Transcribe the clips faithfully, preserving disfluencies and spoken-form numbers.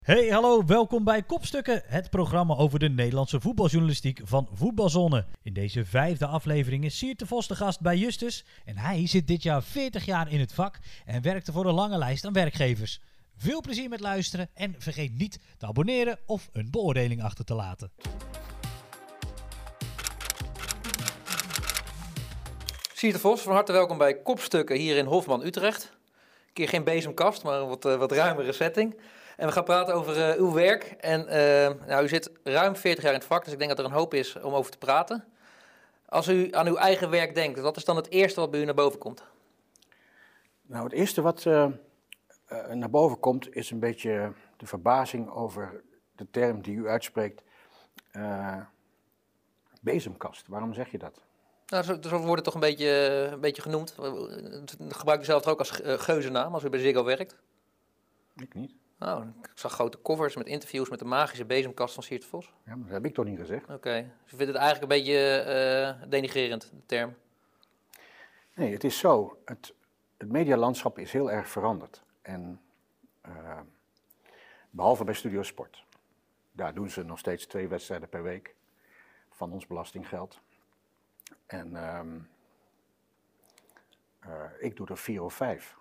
Hey, hallo, welkom bij Kopstukken, het programma over de Nederlandse voetbaljournalistiek van Voetbalzone. In deze vijfde aflevering is Siert de Vos de gast bij Justus en hij zit dit jaar veertig jaar in het vak en werkte voor een lange lijst aan werkgevers. Veel plezier met luisteren en vergeet niet te abonneren of een beoordeling achter te laten. Siert de Vos, van harte welkom bij Kopstukken hier in Hofman, Utrecht. Een keer geen bezemkast, maar een wat, uh, wat ruimere setting. En we gaan praten over uh, uw werk. En uh, nou, u zit ruim veertig jaar in het vak, dus ik denk dat er een hoop is om over te praten. Als u aan uw eigen werk denkt, wat is dan het eerste wat bij u naar boven komt? Nou, het eerste wat uh, uh, naar boven komt is een beetje de verbazing over de term die u uitspreekt. Uh, bezemkast, waarom zeg je dat? Nou, zo, zo wordt het toch een beetje, een beetje genoemd. Gebruikt u zelf het ook als uh, geuzennaam als u bij Ziggo werkt? Ik niet. Nou, ik zag grote covers met interviews met de magische bezemkast van Siert de Vos. Ja, maar dat heb ik toch niet gezegd? Oké, okay. Dus u vindt het eigenlijk een beetje uh, denigrerend, de term? Nee, het is zo. Het, het medialandschap is heel erg veranderd. En uh, behalve bij Studio Sport. Daar doen ze nog steeds twee wedstrijden per week van ons belastinggeld. En um, uh, ik doe er vier of vijf.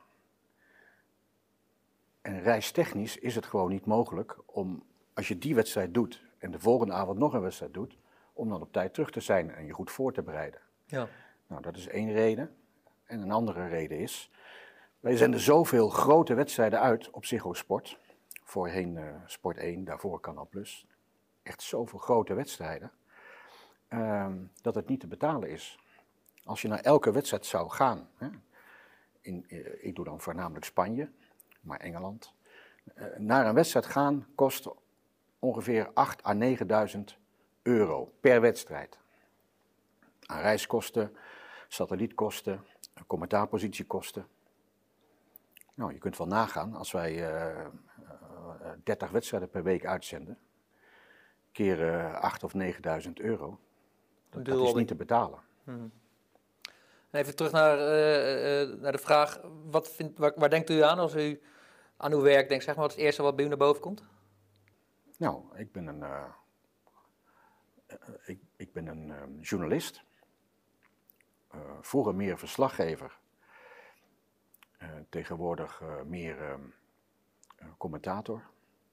En reistechnisch is het gewoon niet mogelijk om, als je die wedstrijd doet en de volgende avond nog een wedstrijd doet, om dan op tijd terug te zijn en je goed voor te bereiden. Ja. Nou, dat is één reden. En een andere reden is, wij zenden zoveel grote wedstrijden uit op Ziggo Sport. Voorheen uh, Sport één, daarvoor Canal Plus. Echt zoveel grote wedstrijden, uh, dat het niet te betalen is. Als je naar elke wedstrijd zou gaan, hè, in, uh, ik doe dan voornamelijk Spanje, maar Engeland. Uh, naar een wedstrijd gaan kost ongeveer acht à negenduizend euro per wedstrijd. Aan reiskosten, satellietkosten, commentaarpositiekosten. Nou, je kunt wel nagaan, als wij uh, uh, dertig wedstrijden per week uitzenden, keer uh, acht of negenduizend euro, dat, dat is niet te betalen. Hmm. Even terug naar, uh, uh, naar de vraag, wat vindt, waar, waar denkt u aan als u aan uw werk denkt? Zeg maar, wat is het eerste wat bij u naar boven komt? Nou, ik ben een, uh, uh, ik, ik ben een uh, journalist. Uh, vroeger meer verslaggever. Uh, tegenwoordig uh, meer uh, uh, commentator.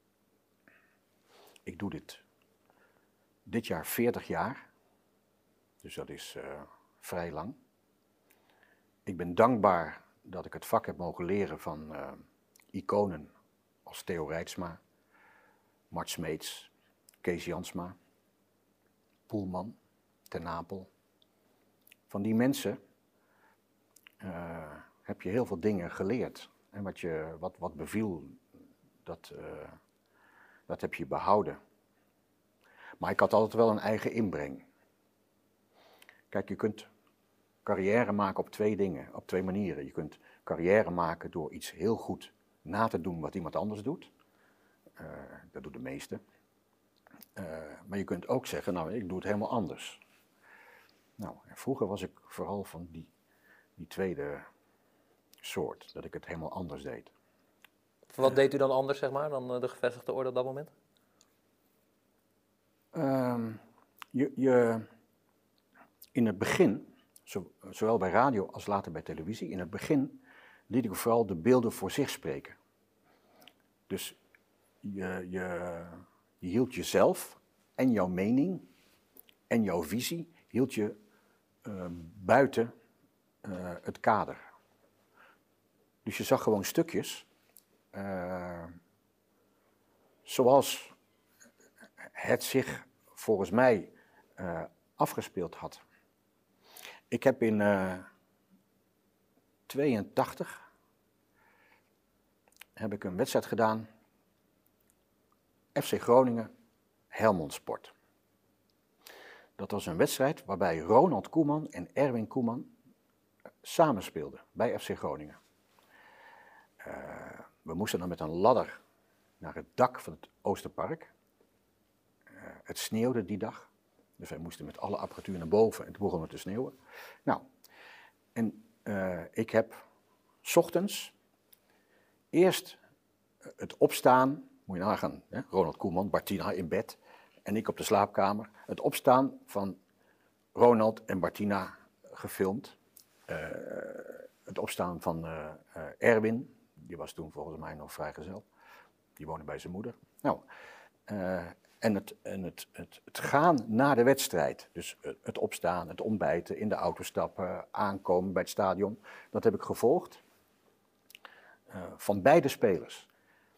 Ik doe dit dit jaar veertig jaar. Dus dat is uh, vrij lang. Ik ben dankbaar dat ik het vak heb mogen leren van uh, iconen als Theo Reitsma, Mart Smeets, Kees Jansma, Poelman, Ten Apel. Van die mensen uh, heb je heel veel dingen geleerd. En wat, je, wat, wat beviel, dat, uh, dat heb je behouden. Maar ik had altijd wel een eigen inbreng. Kijk, je kunt carrière maken op twee dingen, op twee manieren. Je kunt carrière maken door iets heel goed na te doen wat iemand anders doet. Uh, dat doen de meesten. Uh, maar je kunt ook zeggen, nou, ik doe het helemaal anders. Nou, en vroeger was ik vooral van die, die tweede soort, dat ik het helemaal anders deed. Wat deed u dan anders, zeg maar, dan de gevestigde orde op dat moment? Uh, je, je, in het begin, zo, zowel bij radio als later bij televisie, in het begin liet ik vooral de beelden voor zich spreken. Dus je, je, je hield jezelf en jouw mening en jouw visie hield je uh, buiten uh, het kader. Dus je zag gewoon stukjes uh, zoals het zich volgens mij uh, afgespeeld had. Ik heb in uh, tweeëntachtig heb ik een wedstrijd gedaan, F C Groningen, Helmond Sport. Dat was een wedstrijd waarbij Ronald Koeman en Erwin Koeman samenspeelden bij F C Groningen. Uh, we moesten dan met een ladder naar het dak van het Oosterpark. Uh, het sneeuwde die dag, dus wij moesten met alle apparatuur naar boven en toen begon het te sneeuwen. Nou, en uh, ik heb 's ochtends eerst het opstaan Moet je nagaan, hè? Ronald Koeman, Martina in bed en ik op de slaapkamer. Het opstaan van Ronald en Martina gefilmd. Uh, het opstaan van uh, uh, Erwin, die was toen volgens mij nog vrijgezel. Die woonde bij zijn moeder. Nou, uh, en het, en het, het, het gaan na de wedstrijd, dus het opstaan, het ontbijten, in de auto stappen, aankomen bij het stadion, dat heb ik gevolgd uh, van beide spelers.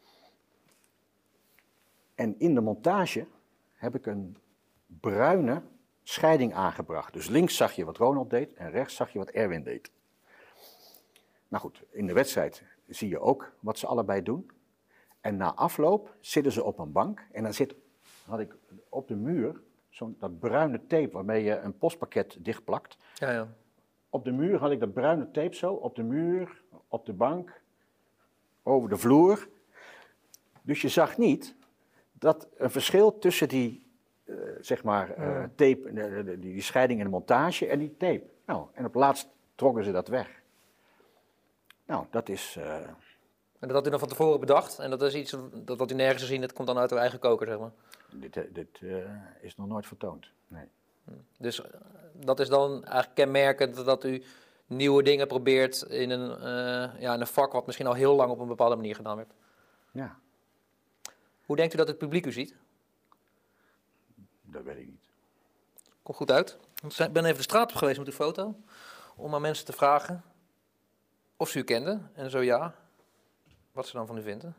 En in de montage heb ik een bruine scheiding aangebracht. Dus links zag je wat Ronald deed en rechts zag je wat Erwin deed. Nou goed, in de wedstrijd zie je ook wat ze allebei doen. En na afloop zitten ze op een bank en dan zit, had ik op de muur zo'n dat bruine tape waarmee je een postpakket dichtplakt. Ja, ja. Op de muur had ik dat bruine tape zo, op de muur, op de bank, over de vloer. Dus je zag niet dat een verschil tussen die, uh, zeg maar, uh, tape, uh, die, die scheiding in de montage en die tape. Nou, en op het laatst trokken ze dat weg. Nou, dat is... Uh... En dat had u nog van tevoren bedacht? En dat is iets dat wat u nergens gezien, dat komt dan uit uw eigen koker, zeg maar? Dit, dit uh, is nog nooit vertoond, nee. Dus uh, dat is dan eigenlijk kenmerkend dat u nieuwe dingen probeert in een, uh, ja, in een vak wat misschien al heel lang op een bepaalde manier gedaan werd? Ja. Hoe denkt u dat het publiek u ziet? Dat weet ik niet. Komt goed uit. Ik ben even de straat op geweest met uw foto, om aan mensen te vragen of ze u kenden. En zo ja, wat ze dan van u vinden.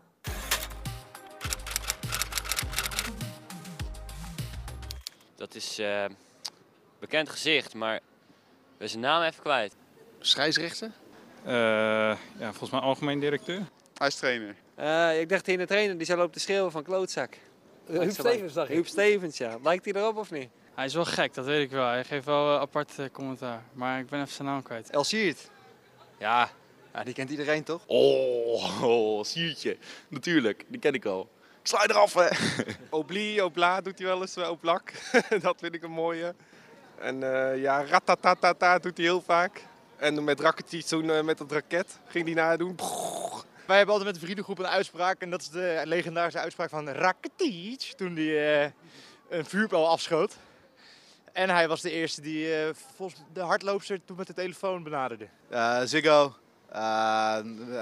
Dat is uh, bekend gezicht, maar ik ben zijn naam even kwijt. Scheidsrechter? Uh, ja, volgens mij algemeen directeur. Hij is trainer. Uh, ik dacht hier de trainer die zou lopen te schreeuwen van klootzak. Uh, Huub Stevens, dacht ik. Huub Stevens, ja. Lijkt hij erop of niet? Hij is wel gek, dat weet ik wel. Hij geeft wel uh, apart uh, commentaar. Maar ik ben even zijn naam kwijt. El Siert. Ja, ja, die kent iedereen toch? Oh, oh, Siertje. Natuurlijk, die ken ik al. Ik sla je eraf, hè. Obli, Obla doet hij wel eens, Oblak. Dat vind ik een mooie. En uh, ja, ratatatata doet hij heel vaak. En met Rakitic toen uh, met dat raket ging hij nadoen. Wij hebben altijd met de vriendengroep een uitspraak. En dat is de legendarische uitspraak van Rakitic. Toen hij uh, een vuurbal afschoot. En hij was de eerste die uh, volgens de hardloopster toen met de telefoon benaderde. Uh, Ziggo. Uh,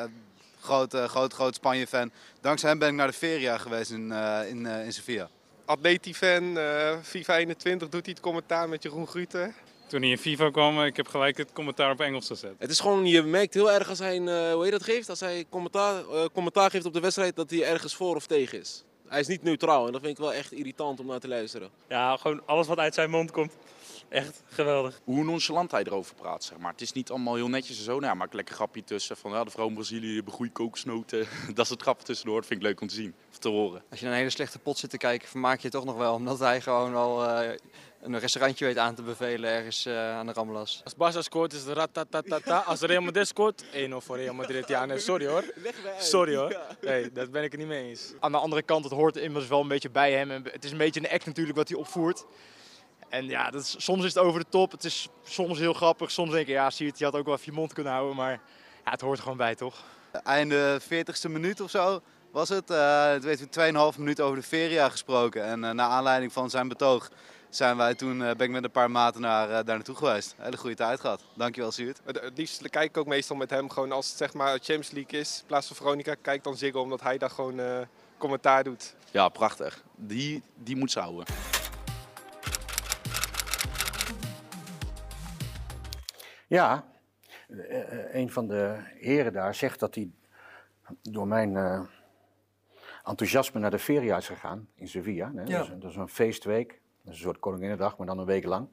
groot, uh, groot, groot Spanje-fan. Dankzij hem ben ik naar de Feria geweest in, uh, in, uh, in Sevilla. Atleti-fan, uh, FIFA eenentwintig doet hij het commentaar met Jeroen Gruter. Toen hij in FIFA kwam, ik heb gelijk het commentaar op Engels gezet. Het is gewoon, je merkt heel erg als hij, een, uh, hoe heet dat geeft, als hij commentaar, uh, commentaar geeft op de wedstrijd, dat hij ergens voor of tegen is. Hij is niet neutraal en dat vind ik wel echt irritant om naar te luisteren. Ja, gewoon alles wat uit zijn mond komt. Echt geweldig. Hoe nonchalant hij erover praat, zeg maar. Het is niet allemaal heel netjes en zo. Nou ja, maak lekker grapje tussen. Van ja, de vrouw in Brazilië hebben goede kokosnoten. Dat is het grapje tussendoor. Dat vind ik leuk om te zien. Of te horen. Als je naar een hele slechte pot zit te kijken, vermaak je je toch nog wel. Omdat hij gewoon al uh, een restaurantje weet aan te bevelen ergens uh, aan de Ramblas. Als Barca scoort is het ratatatata. Als Real Madrid scoort, één nul voor Real Madrid. Ja, nee, sorry hoor. Sorry hoor. Nee, dat ben ik het niet mee eens. Aan de andere kant, het hoort immers wel een beetje bij hem. En het is een beetje een act natuurlijk wat hij opvoert. En ja, dat is, soms is het over de top. Het is soms heel grappig. Soms denk ik, ja, zie je het, je had ook wel even je mond kunnen houden. Maar ja, het hoort er gewoon bij, toch? Einde veertigste minuut of zo was het. Uh, het weten we tweeënhalf minuut over de Feria gesproken. En uh, naar aanleiding van zijn betoog zijn wij toen, uh, ben ik met een paar maten naar, uh, daar naartoe geweest. Hele goede tijd gehad. Dankjewel, Siert. Het, het liefst kijk ik ook meestal met hem gewoon als het zeg maar Champions League is. In plaats van Veronica, kijk dan Ziggo omdat hij daar gewoon uh, commentaar doet. Ja, prachtig. Die, die moet ze houden. Ja, uh, een van de heren daar zegt dat hij door mijn uh, enthousiasme naar de Feria is gegaan in Sevilla. Hè? Ja. Dat, is, dat is een feestweek, dat is een soort Koninginnedag, maar dan een week lang.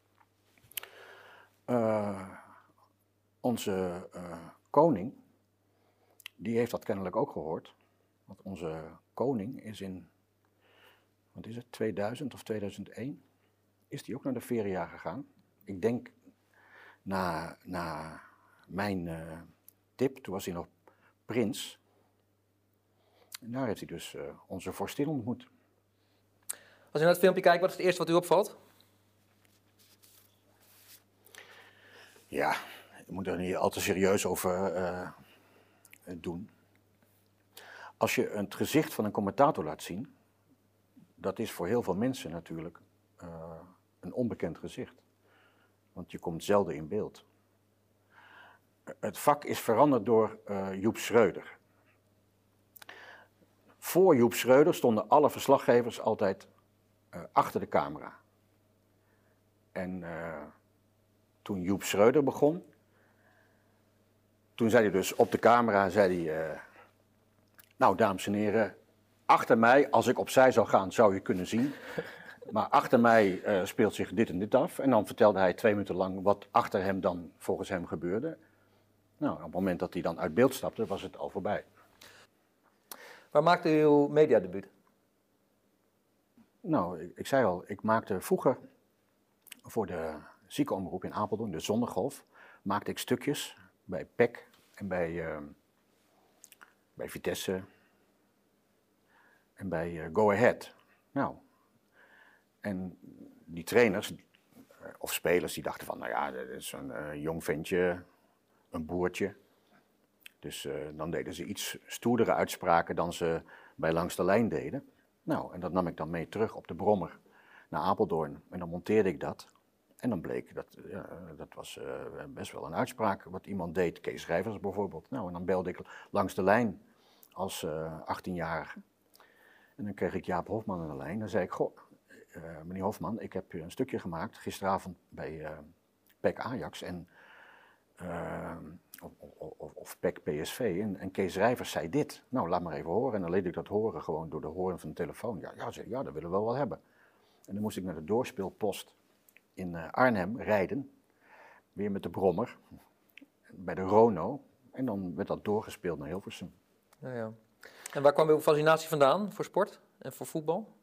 Uh, onze uh, koning, die heeft dat kennelijk ook gehoord. Want onze koning is in, wat is het, tweeduizend of tweeduizend één, is die ook naar de Feria gegaan. Ik denk... Na, na mijn uh, tip, toen was hij nog prins. En daar heeft hij dus uh, onze vorstin ontmoet. Als u naar het filmpje kijkt, wat is het eerste wat u opvalt? Ja, je moet er niet al te serieus over uh, doen. als je het gezicht van een commentator laat zien, dat is voor heel veel mensen natuurlijk uh, een onbekend gezicht. Want je komt zelden in beeld. Het vak is veranderd door uh, Joep Schreuder. Voor Joep Schreuder stonden alle verslaggevers altijd uh, achter de camera. En uh, toen Joep Schreuder begon, toen zei hij dus op de camera, zei hij, uh, nou dames en heren, achter mij, als ik opzij zou gaan, zou je kunnen zien. Maar achter mij uh, speelt zich dit en dit af. En dan vertelde hij twee minuten lang wat achter hem dan volgens hem gebeurde. Nou, op het moment dat hij dan uit beeld stapte, was het al voorbij. Waar maakte u uw mediadebuut? Nou, ik, ik zei al, ik maakte vroeger voor de ziekenomroep in Apeldoorn, de Zonnegolf, maakte ik stukjes bij P E C en bij, uh, bij Vitesse en bij uh, Go Ahead. Nou, en die trainers uh, of spelers die dachten van, nou ja, dat is een uh, jong ventje, een boertje. Dus uh, dan deden ze iets stoerdere uitspraken dan ze bij Langs de Lijn deden. Nou, en dat nam ik dan mee terug op de brommer naar Apeldoorn. En dan monteerde ik dat. En dan bleek, dat, uh, dat was uh, best wel een uitspraak wat iemand deed. Kees Schrijvers bijvoorbeeld. Nou, en dan belde ik Langs de Lijn als uh, achttienjarige. En dan kreeg ik Jaap Hofman aan de lijn. Dan zei ik, goh, uh, meneer Hofman, ik heb een stukje gemaakt gisteravond bij uh, P E C Ajax en... Uh, Of, of, of P E C P S V en, en Kees Schrijvers zei dit. Nou, laat maar even horen. En dan liet ik dat horen gewoon door de hoorn van de telefoon. Ja, ja, zei, ja dat willen we wel hebben. En dan moest ik naar de doorspeelpost in uh, Arnhem rijden. Weer met de brommer. Bij de Rono. En dan werd dat doorgespeeld naar Hilversum. Ja, ja. En waar kwam uw fascinatie vandaan voor sport en voor voetbal?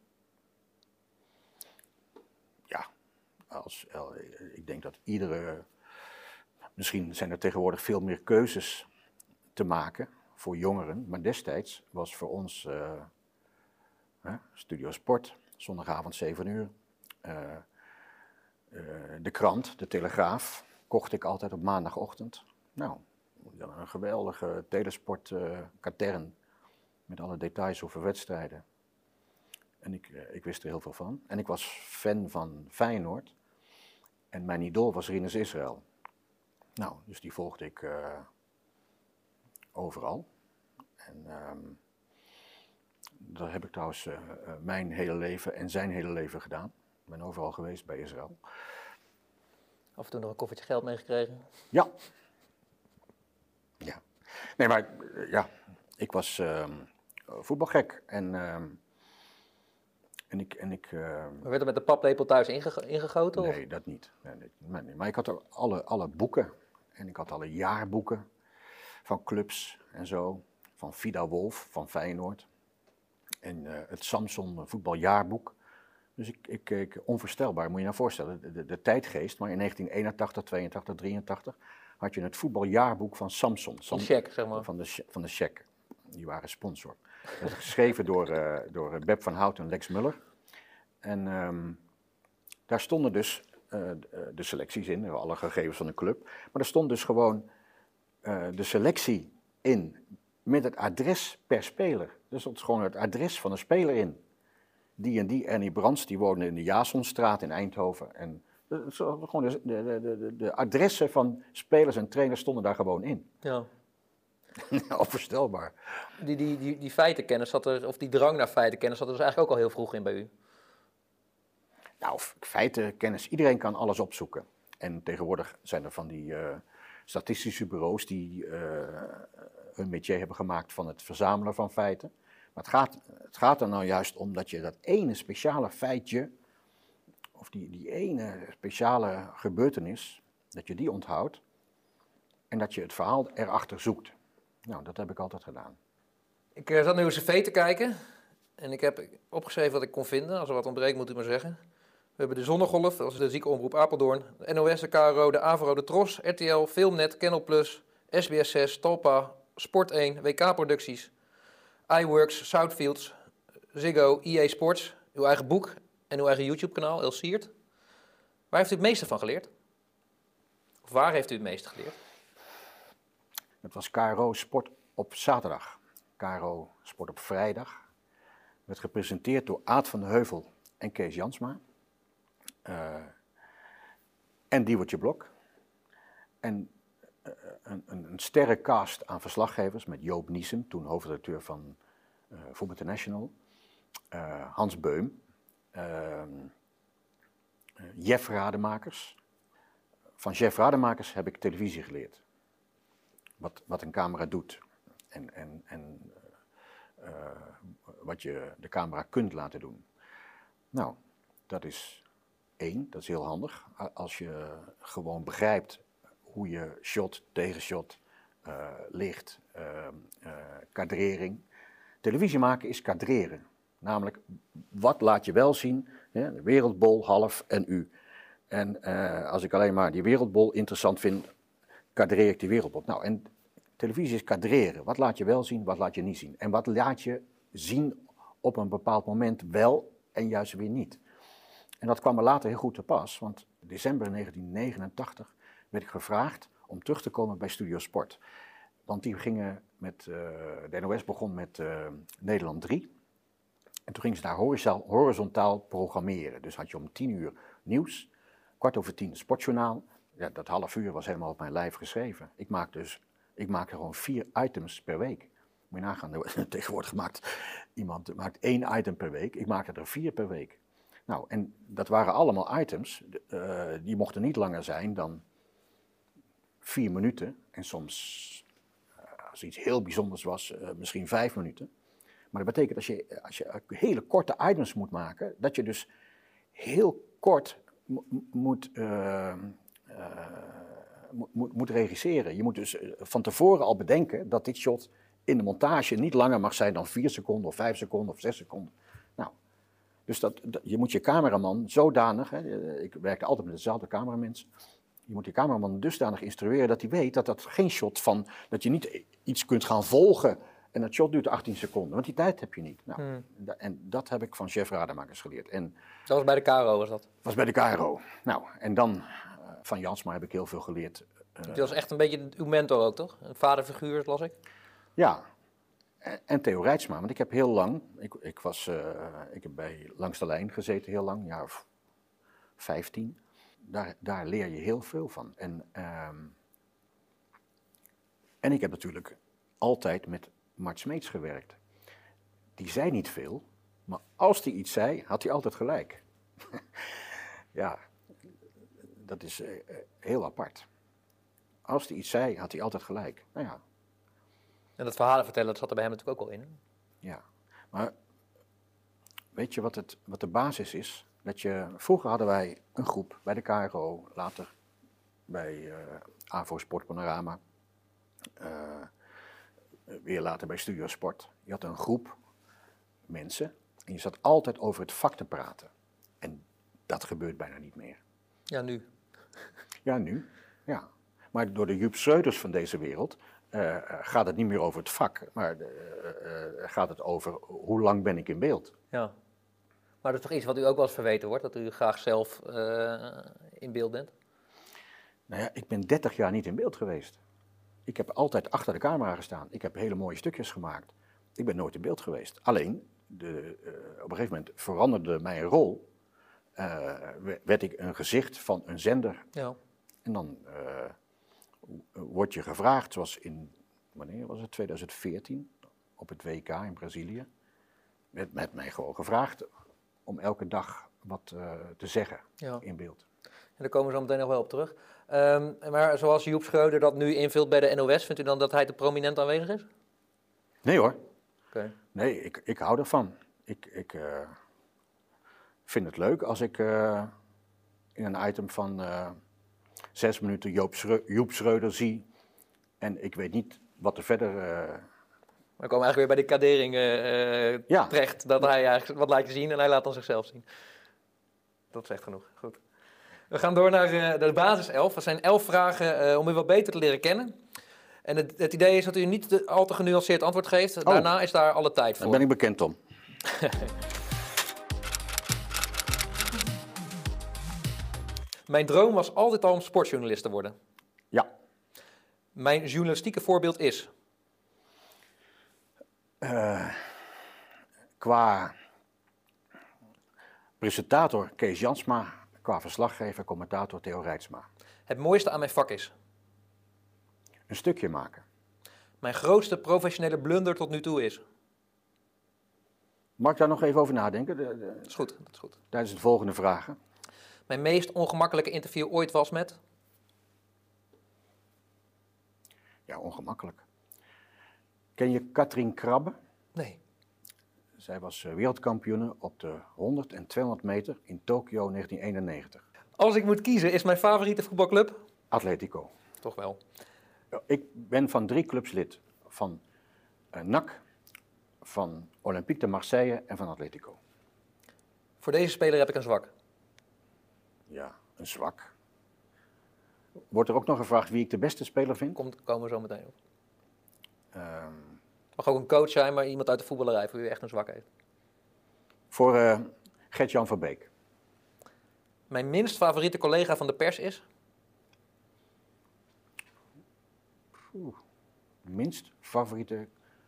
Ja, als, ik denk dat iedere... Misschien zijn er tegenwoordig veel meer keuzes te maken voor jongeren, maar destijds was voor ons uh, uh, Studio Sport, zondagavond zeven uur, uh, uh, de krant, de Telegraaf, kocht ik altijd op maandagochtend. Nou, een geweldige telesport uh, katern met alle details over wedstrijden. En ik, uh, ik wist er heel veel van. En ik was fan van Feyenoord en mijn idool was Rinus Israël. Nou, dus die volgde ik uh, overal. En um, dat heb ik trouwens uh, uh, mijn hele leven en zijn hele leven gedaan. Ik ben overal geweest bij Israël. Af en toe nog een koffertje geld meegekregen? Ja. Ja. Nee, maar uh, ja, ik was uh, voetbalgek. En, uh, en ik... En ik uh, maar werd er met de paplepel thuis ingeg ingegoten? Nee, of? dat niet. Nee, nee, nee. Maar ik had er alle, alle boeken. En ik had alle jaarboeken van clubs en zo. Van Vida Wolf, van Feyenoord. En uh, het Samson voetbaljaarboek. Dus ik, ik keek onvoorstelbaar, moet je je nou voorstellen. De, de, de tijdgeest, maar in negentien eenentachtig, tweeëntachtig, drieëntachtig had je het voetbaljaarboek van Samson. Sam, check, zeg maar. Van de, van de Check. Die waren sponsor. Dat is geschreven door, uh, door Beb van Hout en Lex Muller. En um, daar stonden dus uh, de selecties in, alle gegevens van de club. Maar er stond dus gewoon uh, de selectie in met het adres per speler. Er stond gewoon het adres van een speler in. Die en die, Ernie Brands, die woonde in de Jasonstraat in Eindhoven. En gewoon de, de, de, de adressen van spelers en trainers stonden daar gewoon in. Ja. Onvoorstelbaar. Die, die, die, die feitenkennis zat er, of die drang naar feitenkennis zat er dus eigenlijk ook al heel vroeg in bij u. Nou, feitenkennis, iedereen kan alles opzoeken. En tegenwoordig zijn er van die uh, statistische bureaus die uh, hun métier hebben gemaakt van het verzamelen van feiten. Maar het gaat, het gaat er nou juist om dat je dat ene speciale feitje, of die, die ene speciale gebeurtenis, dat je die onthoudt en dat je het verhaal erachter zoekt. Nou, dat heb ik altijd gedaan. Ik uh, zat nu uw cv te kijken en ik heb opgeschreven wat ik kon vinden. Als er wat ontbreekt, moet u maar zeggen. We hebben de Zonnegolf, dat is de ziekenomroep Apeldoorn, de N O S, de K R O, de AVRO, de Tros, R T L, Filmnet, Kennel Plus, S B S zes, Talpa, Sport één, W K-producties, iWorks, Southfields, Ziggo, E A Sports, uw eigen boek en uw eigen YouTube-kanaal, El Siert. Waar heeft u het meeste van geleerd? Of waar heeft u het meeste geleerd? Het was K R O Sport op zaterdag. K R O Sport op vrijdag. Werd gepresenteerd door Aad van de Heuvel en Kees Jansma. Uh, en Diewertje Blok. En uh, een, een, een sterrencast aan verslaggevers met Joop Niesen, toen hoofdredacteur van uh, Voetbal International. Uh, Hans Beum. Uh, uh, Jeff Rademakers. Van Jeff Rademakers heb ik televisie geleerd. Wat, wat een camera doet. En, en, en uh, wat je de camera kunt laten doen. Nou, dat is één, dat is heel handig. Als je gewoon begrijpt hoe je shot, tegenshot, uh, licht, uh, uh, kadrering. Televisie maken is kadreren. Namelijk, wat laat je wel zien? Hè? De wereldbol, half en u. En uh, als ik alleen maar die wereldbol interessant vind, kadreer ik die wereldbol. Nou, en televisie is kadreren. Wat laat je wel zien, wat laat je niet zien? En wat laat je zien op een bepaald moment wel en juist weer niet? En dat kwam er later heel goed te pas, want in december negentien negenentachtig werd ik gevraagd om terug te komen bij Studio Sport. Want die gingen met, uh, de N O S begon met uh, Nederland drie. En toen gingen ze daar horizontaal, horizontaal programmeren. Dus had je om tien uur nieuws, kwart over tien sportjournaal. Ja, dat half uur was helemaal op mijn lijf geschreven. Ik maakte dus, ik maakte gewoon vier items per week. Moet je nagaan, tegenwoordig maakt iemand maakt één item per week. Ik maakte er vier per week. Nou, en dat waren allemaal items, uh, die mochten niet langer zijn dan vier minuten. En soms, uh, als iets heel bijzonders was, uh, misschien vijf minuten. Maar dat betekent als je, als je hele korte items moet maken, dat je dus heel kort mo moet, uh, uh, moet, moet regisseren. Je moet dus van tevoren al bedenken dat dit shot in de montage niet langer mag zijn dan vier seconden of vijf seconden of zes seconden. Nou, dus dat, dat, je moet je cameraman zodanig, hè, ik werkte altijd met dezelfde cameramensen, je moet je cameraman dusdanig instrueren dat hij weet dat dat geen shot van, dat je niet iets kunt gaan volgen en dat shot duurt achttien seconden, want die tijd heb je niet. Nou, hmm. da, en dat heb ik van Jeff Rademakers geleerd. En dat was bij de K R O, was dat? was bij de K R O. Nou, en dan uh, van Jansma heb ik heel veel geleerd. Uh, die was echt een beetje uw mentor ook, toch? Een vaderfiguur, las ik. Ja, en, en Theo Reitsma, want ik heb heel lang, ik, ik, was, uh, ik heb bij Langs de Lijn gezeten heel lang, een jaar of vijftien. Daar, daar leer je heel veel van. En, uh, en ik heb natuurlijk altijd met Mart Smeets gewerkt. Die zei niet veel, maar als hij iets zei, had hij altijd gelijk. Ja, dat is uh, heel apart. Als hij iets zei, had hij altijd gelijk. Nou ja. En dat verhalen vertellen, dat zat er bij hem natuurlijk ook al in. Hè? Ja, maar weet je wat, het, wat de basis is? Dat je, vroeger hadden wij een groep bij de K R O, later bij uh, AVO Sport Panorama, uh, weer later bij Studio Sport. Je had een groep mensen en je zat altijd over het vak te praten. En dat gebeurt bijna niet meer. Ja, nu. Ja, nu. Ja. Maar door de Joep Schreuders van deze wereld uh, gaat het niet meer over het vak, maar uh, uh, gaat het over hoe lang ben ik in beeld. Ja. Maar dat is toch iets wat u ook wel eens verweten wordt, dat u graag zelf uh, in beeld bent? Nou ja, ik ben dertig jaar niet in beeld geweest. Ik heb altijd achter de camera gestaan. Ik heb hele mooie stukjes gemaakt. Ik ben nooit in beeld geweest. Alleen, de, uh, op een gegeven moment veranderde mijn rol. Uh, werd ik een gezicht van een zender. Ja. En dan uh, word je gevraagd, zoals in, wanneer was het, twintig veertien, op het W K in Brazilië. Werd met mij gewoon gevraagd om elke dag wat uh, te zeggen ja. in beeld. En daar komen we zo meteen nog wel op terug. Um, maar zoals Joep Schreuder dat nu invult bij de N O S, vindt u dan dat hij te prominent aanwezig is? Nee hoor. Okay. Nee, ik, ik hou ervan. Ik, ik uh, vind het leuk als ik uh, in een item van uh, zes minuten Joop Schreu- Joep Schreuder zie en ik weet niet wat er verder... Uh, We komen eigenlijk weer bij de kadering uh, ja. terecht, dat hij eigenlijk wat laat je zien en hij laat dan zichzelf zien. Dat is echt genoeg. Goed. We gaan door naar uh, de basiself. Dat zijn elf vragen uh, om u wat beter te leren kennen. En het, het idee is dat u niet te, al te genuanceerd antwoord geeft. Daarna oh. is daar alle tijd voor. Daar ben ik bekend om. Mijn droom was altijd al om sportjournalist te worden. Ja. Mijn journalistieke voorbeeld is? Uh, qua presentator Kees Jansma, qua verslaggever, commentator Theo Reitsma. Het mooiste aan mijn vak is? Een stukje maken. Mijn grootste professionele blunder tot nu toe is? Mag ik daar nog even over nadenken? De, de, dat is goed, dat is goed. Tijdens de volgende vragen. Mijn meest ongemakkelijke interview ooit was met? Ja, ongemakkelijk. Ken je Katrien Krabbe? Nee. Zij was wereldkampioene op de honderd en tweehonderd meter in Tokio negentien eenennegentig. Als ik moet kiezen, is mijn favoriete voetbalclub? Atletico. Toch wel. Ik ben van drie clubs lid. Van uh, N A C, van Olympique de Marseille en van Atletico. Voor deze speler heb ik een zwak. Ja, een zwak. Wordt er ook nog gevraagd wie ik de beste speler vind? Komt, komen we zo meteen op. Um, Mag ook een coach zijn, maar iemand uit de voetballerij voor wie echt een zwak heeft. Voor uh, Gert-Jan Verbeek. Mijn minst favoriete collega van de pers is? Oeh, minst favoriete...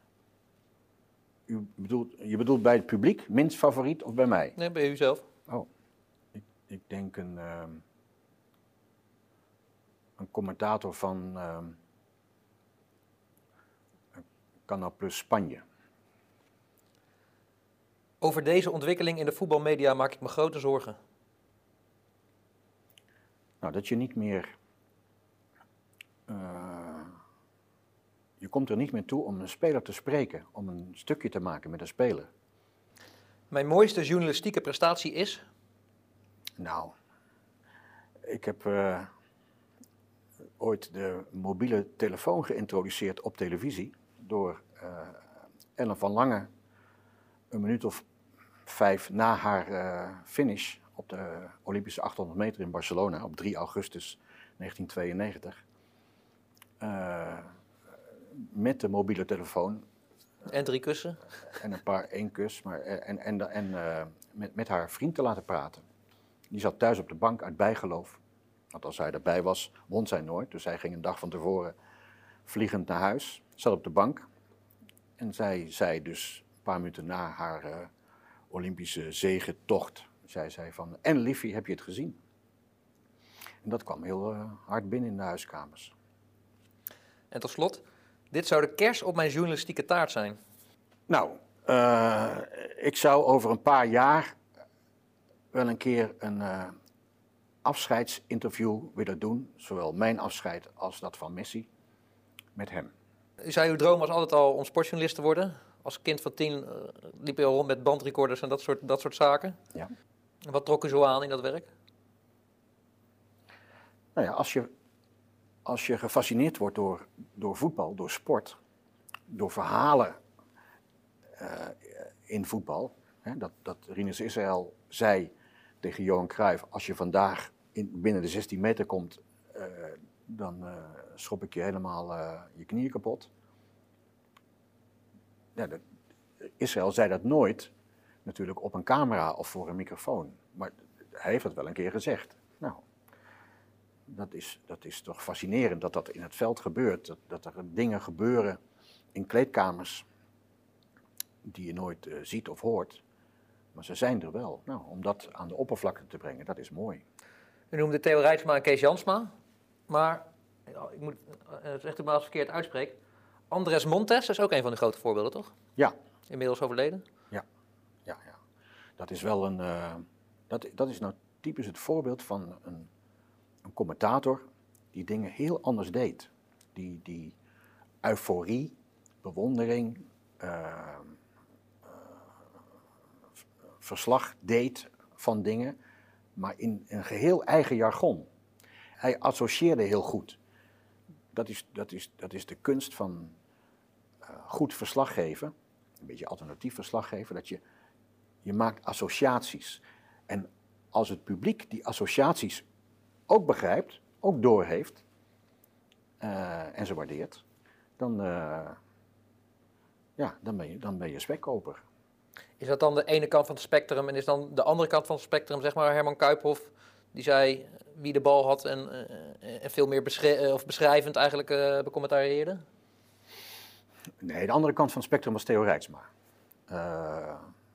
U bedoelt, je bedoelt bij het publiek, minst favoriet of bij mij? Nee, bij u zelf. Oh, ik, ik denk een, um, een commentator van um, Canal Plus Spanje. Over deze ontwikkeling in de voetbalmedia maak ik me grote zorgen. Nou, dat je niet meer... Uh, je komt er niet meer toe om een speler te spreken, om een stukje te maken met een speler. Mijn mooiste journalistieke prestatie is? Nou, ik heb uh, ooit de mobiele telefoon geïntroduceerd op televisie door uh, Ellen van Lange een minuut of vijf na haar uh, finish op de Olympische achthonderd meter in Barcelona op drie augustus negentien tweeënnegentig. Uh, met de mobiele telefoon. En drie kussen. En een paar, één kus. Maar, en en, en uh, met, met haar vriend te laten praten. Die zat thuis op de bank uit bijgeloof. Want als hij erbij was, won zij nooit. Dus hij ging een dag van tevoren vliegend naar huis. Zat op de bank. En zij zei dus een paar minuten na haar uh, Olympische zegentocht. Zij zei van, en liefie, heb je het gezien? En dat kwam heel uh, hard binnen in de huiskamers. En tot slot, dit zou de kers op mijn journalistieke taart zijn. Nou, uh, ik zou over een paar jaar wel een keer een uh, afscheidsinterview willen doen. Zowel mijn afscheid als dat van Messi, met hem. U zei, uw droom was altijd al om sportjournalist te worden. Als kind van tien uh, liep u al rond met bandrecorders en dat soort, dat soort zaken. Ja. En wat trok u zo aan in dat werk? Nou ja, als je... Als je gefascineerd wordt door, door voetbal, door sport, door verhalen uh, in voetbal. Hè, dat, dat Rinus Israël zei tegen Johan Cruijff, als je vandaag in, binnen de zestien meter komt, uh, dan uh, schop ik je helemaal uh, je knieën kapot. Ja, dat, Israël zei dat nooit natuurlijk op een camera of voor een microfoon. Maar hij heeft dat wel een keer gezegd. Nou, Dat is, dat is toch fascinerend dat dat in het veld gebeurt. Dat, dat er dingen gebeuren in kleedkamers die je nooit uh, ziet of hoort. Maar ze zijn er wel. Nou, om dat aan de oppervlakte te brengen, dat is mooi. U noemde Theo Reitsma en Kees Jansma. Maar, ik moet, uh, zegt u maar als ik verkeerd uitspreek. Andres Montes is ook een van de grote voorbeelden, toch? Ja. Inmiddels overleden? Ja, ja, ja. Dat is wel een... Uh, dat, dat is nou typisch het voorbeeld van een... Een commentator die dingen heel anders deed. Die, die euforie, bewondering, uh, uh, verslag deed van dingen, maar in een geheel eigen jargon. Hij associeerde heel goed. Dat is, dat is, dat is de kunst van uh, goed verslag geven, een beetje alternatief verslag geven, dat je, je maakt associaties. En als het publiek die associaties ook begrijpt, ook doorheeft uh, en ze waardeert, dan, uh, ja, dan, ben je, dan ben je spekkoper. Is dat dan de ene kant van het spectrum en is dan de andere kant van het spectrum, zeg maar Herman Kuiphoff, die zei wie de bal had en, uh, en veel meer beschri- of beschrijvend eigenlijk uh, becommentarieerde? Nee, de andere kant van het spectrum was Theo Reitsma. Uh,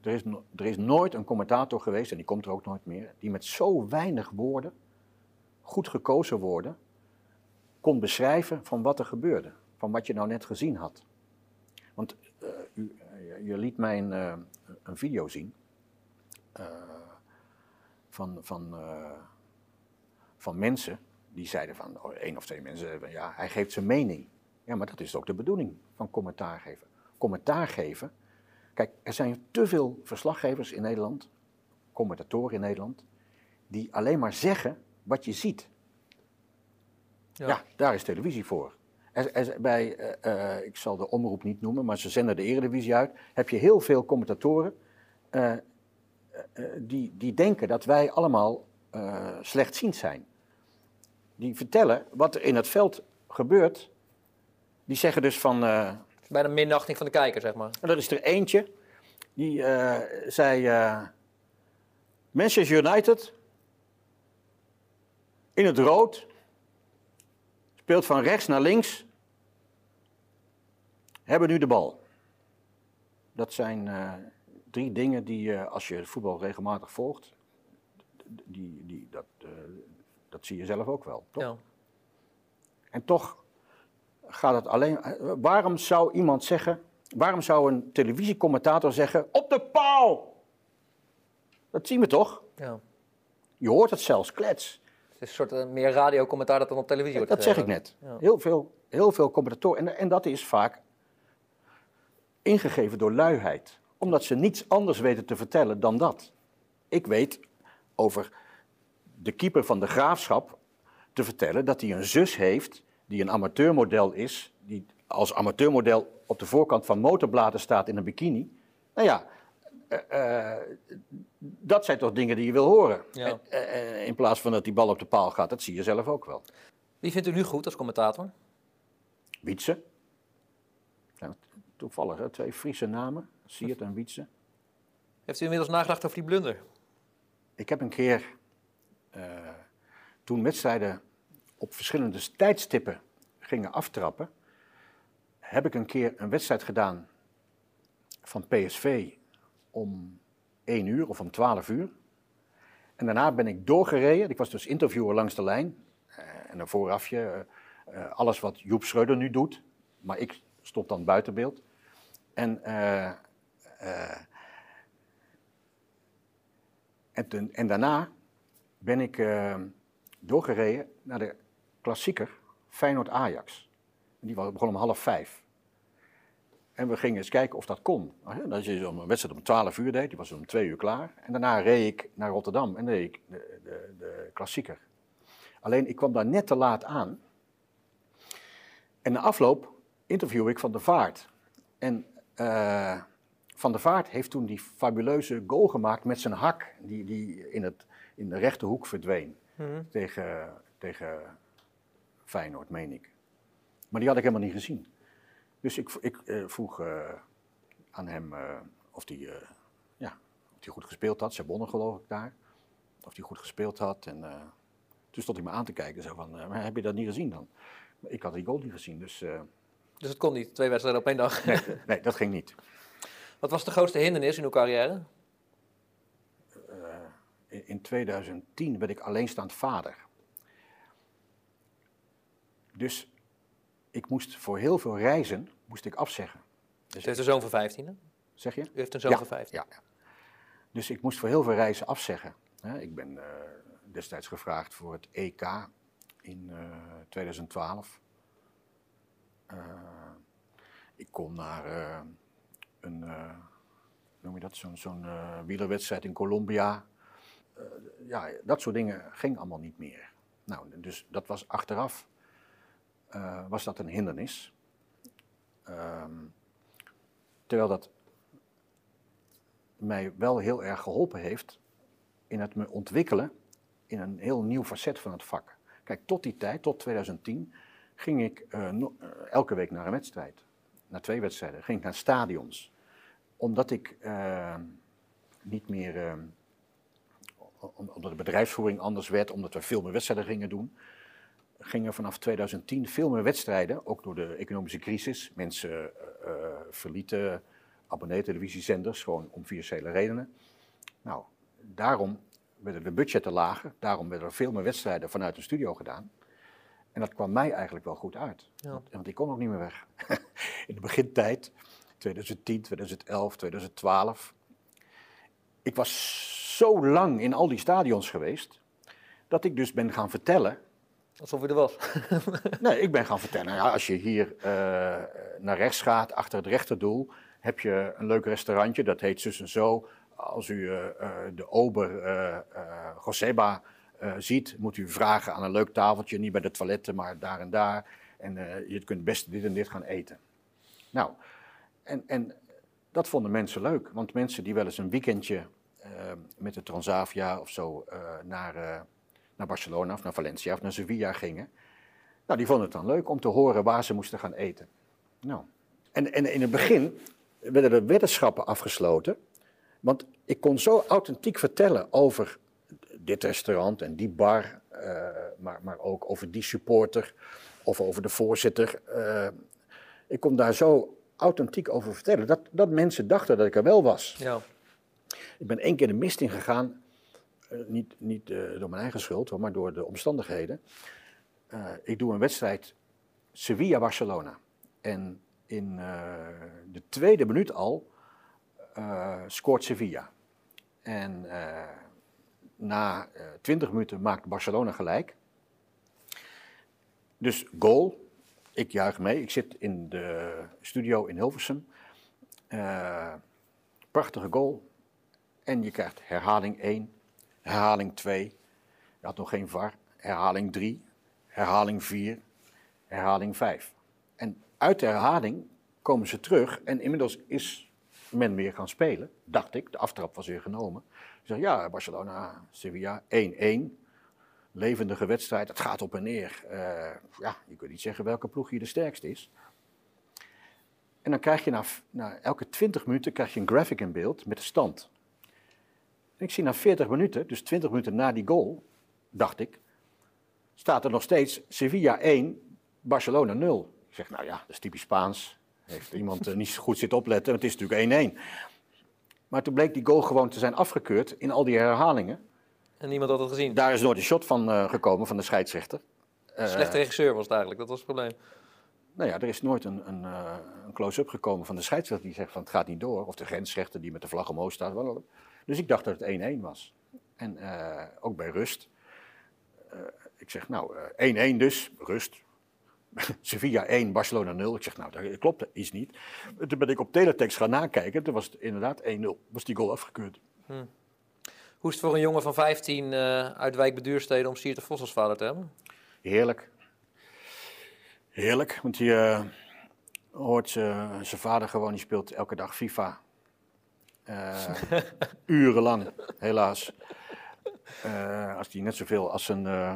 er is, no- er is nooit een commentator geweest, en die komt er ook nooit meer, die met zo weinig woorden, goed gekozen woorden, kon beschrijven van wat er gebeurde. Van wat je nou net gezien had. Want uh, u, uh, je liet mij een, uh, een video zien uh, van, van, uh, van mensen die zeiden van, oh, één of twee mensen, ja, hij geeft zijn mening. Ja, maar dat is ook de bedoeling van commentaar geven. Commentaar geven. Kijk, er zijn te veel verslaggevers in Nederland, commentatoren in Nederland, die alleen maar zeggen wat je ziet. Ja, ja daar is televisie voor. Er, er, bij, uh, uh, ik zal de omroep niet noemen, maar ze zenden de Eredivisie uit, heb je heel veel commentatoren uh, uh, die, die denken dat wij allemaal uh, slechtziend zijn. Die vertellen wat er in het veld gebeurt. Die zeggen dus van... Uh, Bijna minachting van de kijker, zeg maar. Er is er eentje, die uh, zei... Uh, Manchester United, in het rood, speelt van rechts naar links, hebben nu de bal. Dat zijn uh, drie dingen die, uh, als je voetbal regelmatig volgt, die, die, dat, uh, dat zie je zelf ook wel, toch? Ja. En toch gaat het alleen... Waarom zou iemand zeggen... Waarom zou een televisiecommentator zeggen... Op de paal! Dat zien we toch? Ja. Je hoort het zelfs, klets. Het is een soort uh, meer radiocommentaar dat dan op televisie wordt Dat gegeven. zeg ik net. Ja. Heel veel, heel veel commentatoren. En, en dat is vaak ingegeven door luiheid. Omdat ze niets anders weten te vertellen dan dat. Ik weet over de keeper van de Graafschap te vertellen dat hij een zus heeft die een amateurmodel is, die als amateurmodel op de voorkant van motorbladen staat in een bikini. Nou ja, uh, uh, dat zijn toch dingen die je wil horen. Ja. Uh, uh, in plaats van dat die bal op de paal gaat, dat zie je zelf ook wel. Wie vindt u nu goed als commentator? Wietse. Ja, toevallig, hè? Twee Friese namen, Siert en Wietse. Heeft u inmiddels nagedacht over die blunder? Ik heb een keer, uh, toen wedstrijden op verschillende tijdstippen gingen aftrappen, heb ik een keer een wedstrijd gedaan van P S V om één uur of om twaalf uur. En daarna ben ik doorgereden. Ik was dus interviewer langs de lijn. Uh, en een voorafje, uh, uh, alles wat Joep Schreuder nu doet. Maar ik stond dan buiten beeld. En, uh, uh, en, ten, en daarna ben ik uh, doorgereden naar de klassieker Feyenoord-Ajax. Die begon om half vijf. En we gingen eens kijken of dat kon. Dat je een wedstrijd om twaalf uur deed, die was om twee uur klaar. En daarna reed ik naar Rotterdam en deed ik de, de, de klassieker. Alleen ik kwam daar net te laat aan. En na afloop interview ik Van der Vaart. En uh, Van der Vaart heeft toen die fabuleuze goal gemaakt met zijn hak, die, die in, het, in de rechterhoek verdween. Mm-hmm. Tegen, tegen Feyenoord, meen ik. Maar die had ik helemaal niet gezien. Dus ik, ik uh, vroeg uh, aan hem uh, of hij uh, ja, goed gespeeld had. Ze wonnen geloof ik daar. Of hij goed gespeeld had. En uh, toen stond hij me aan te kijken. Zo van, uh, maar heb je dat niet gezien dan? Ik had die goal niet gezien. Dus, uh... dus het kon niet, twee wedstrijden op één dag? Nee, nee, dat ging niet. Wat was de grootste hindernis in uw carrière? Uh, in, in tweeduizend tien werd ik alleenstaand vader. Dus ik moest voor heel veel reizen moest ik afzeggen. Dus u heeft een zoon van vijftien, hè? Zeg je? U heeft een zoon ja, van vijftien. Ja, ja. Dus ik moest voor heel veel reizen afzeggen. Ik ben uh, destijds gevraagd voor het E K in uh, tweeduizend twaalf. Uh, ik kon naar uh, een, uh, noem je dat, zo'n zo'n uh, wielerwedstrijd in Colombia. Uh, ja, dat soort dingen ging allemaal niet meer. Nou, dus dat was achteraf. Uh, was dat een hindernis. Um, terwijl dat mij wel heel erg geholpen heeft in het me ontwikkelen in een heel nieuw facet van het vak. Kijk, tot die tijd, tot tweeduizend tien, ging ik uh, no- uh, elke week naar een wedstrijd. Naar twee wedstrijden. Ging ik naar stadions. Omdat ik uh, niet meer... Uh, omdat de bedrijfsvoering anders werd, omdat we veel meer wedstrijden gingen doen, gingen vanaf tweeduizend tien veel meer wedstrijden, ook door de economische crisis. Mensen uh, uh, verlieten abonnee-televisiezenders, gewoon om financiële redenen. Nou, daarom werden de budgetten lager, daarom werden er veel meer wedstrijden vanuit de studio gedaan. En dat kwam mij eigenlijk wel goed uit, Ja. want, want ik kon ook niet meer weg. In de begintijd, twintig tien, twintig elf, twintig twaalf. Ik was zo lang in al die stadions geweest, dat ik dus ben gaan vertellen. Alsof je er was. Nee, ik ben gaan vertellen, ja, als je hier uh, naar rechts gaat, achter het rechterdoel, heb je een leuk restaurantje, dat heet zus en zo. Als u uh, uh, de ober uh, uh, Joseba uh, ziet, moet u vragen aan een leuk tafeltje, niet bij de toiletten, maar daar en daar. En uh, je kunt best dit en dit gaan eten. Nou, en, en dat vonden mensen leuk, want mensen die wel eens een weekendje uh, met de Transavia of zo uh, naar, uh, naar Barcelona of naar Valencia of naar Sevilla gingen, nou, die vonden het dan leuk om te horen waar ze moesten gaan eten. Nou, en, en in het begin werden er weddenschappen afgesloten, want ik kon zo authentiek vertellen over dit restaurant en die bar, uh, maar, maar ook over die supporter of over de voorzitter. Uh, ik kon daar zo authentiek over vertellen, dat, dat mensen dachten dat ik er wel was. Ja. Ik ben één keer de mist ingegaan, uh, niet, niet uh, door mijn eigen schuld, maar door de omstandigheden. Uh, ik doe een wedstrijd Sevilla-Barcelona. En in uh, de tweede minuut al uh, scoort Sevilla. En uh, na uh, twintig minuten maakt Barcelona gelijk. Dus goal. Ik juich mee. Ik zit in de studio in Hilversum. Uh, prachtige goal. En je krijgt herhaling één, herhaling twee. Je had nog geen V A R. Herhaling drie, herhaling vier, herhaling vijf. En uit de herhaling komen ze terug. En inmiddels is men weer gaan spelen, dacht ik. De aftrap was weer genomen. Ik zeg, ja, Barcelona, Sevilla, één-één. Levendige wedstrijd, het gaat op en neer. Uh, ja, je kunt niet zeggen welke ploeg hier de sterkste is. En dan krijg je na, na elke twintig minuten krijg je een graphic in beeld met de stand. En ik zie na veertig minuten, dus twintig minuten na die goal, dacht ik, staat er nog steeds Sevilla één, Barcelona nul. Ik zeg, nou ja, dat is typisch Spaans. Heeft iemand uh, niet goed zitten opletten, want het is natuurlijk één-één. Maar toen bleek die goal gewoon te zijn afgekeurd in al die herhalingen. En niemand had het gezien? Daar is nooit een shot van uh, gekomen, van de scheidsrechter. Uh, Slechte regisseur was het eigenlijk, dat was het probleem. Nou ja, er is nooit een, een, uh, een close-up gekomen van de scheidsrechter die zegt van het gaat niet door. Of de grensrechter die met de vlag omhoog staat. Dus ik dacht dat het één-één was. En uh, ook bij rust. Uh, ik zeg nou, één-één uh, dus, rust. Sevilla één, Barcelona nul. Ik zeg nou, dat klopt iets niet. Toen ben ik op teletext gaan nakijken. Toen was het inderdaad één nul. Was die goal afgekeurd. Hmm. Hoe is het voor een jongen van vijftien uh, uit Wijk bij Duurstede om Siert de Vos als vader te hebben? Heerlijk. Heerlijk, want je uh, hoort zijn vader gewoon, die speelt elke dag FIFA. Uh, urenlang, helaas. Uh, als hij net zoveel als zijn, uh,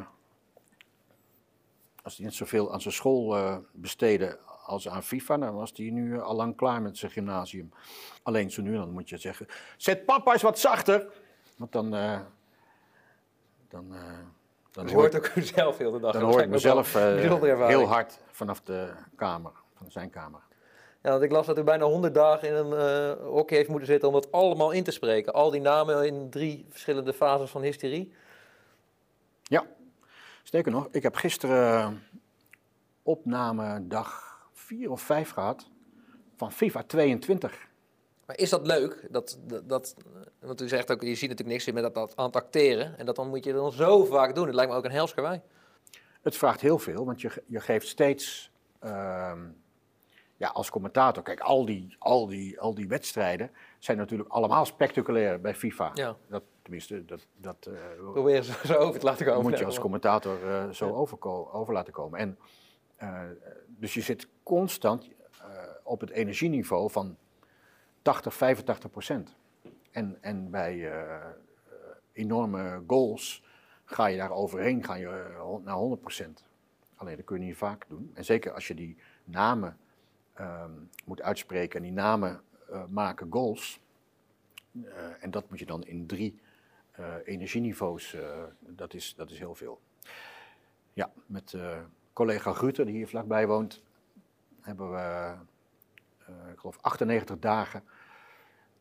als hij net zoveel aan zijn school uh, besteedde als aan FIFA, dan was hij nu uh, al lang klaar met zijn gymnasium. Alleen zo nu dan moet je zeggen, zet papa eens wat zachter. Want dan... Uh, dan uh, Dan je hoort ook zelf heel de dag. Dan hoor ik mezelf uh, heel hard vanaf de kamer, van zijn kamer. Ja, want ik las dat u bijna honderd dagen in een uh, hokje heeft moeten zitten om dat allemaal in te spreken. Al die namen in drie verschillende fases van hysterie. Ja, sterker nog, ik heb gisteren opname dag vier of vijf gehad van FIFA tweeëntwintig. Maar is dat leuk? Dat, dat, dat, want u zegt ook, je ziet natuurlijk niks in met dat, dat aan het acteren. En dat dan moet je dan zo vaak doen. Het lijkt me ook een helskarwei. Het vraagt heel veel, want je, je geeft steeds, uh, ja, als commentator, kijk, al die, al, die, al die wedstrijden zijn natuurlijk allemaal spectaculair bij FIFA. Ja. Dat, tenminste, dat, dat uh, probeer ze zo over te laten komen. moet je als commentator uh, zo ja. over, over laten komen. En, uh, dus je zit constant uh, op het energieniveau van tachtig, vijfentachtig procent. En, en bij uh, uh, enorme goals ga je daar overheen, ga je uh, naar honderd procent. Alleen dat kun je niet vaak doen. En zeker als je die namen uh, moet uitspreken en die namen uh, maken goals. Uh, en dat moet je dan in drie uh, energieniveaus, uh, dat, is, dat is heel veel. Ja, met uh, collega Gruter, die hier vlakbij woont, hebben we, uh, ik geloof, achtennegentig dagen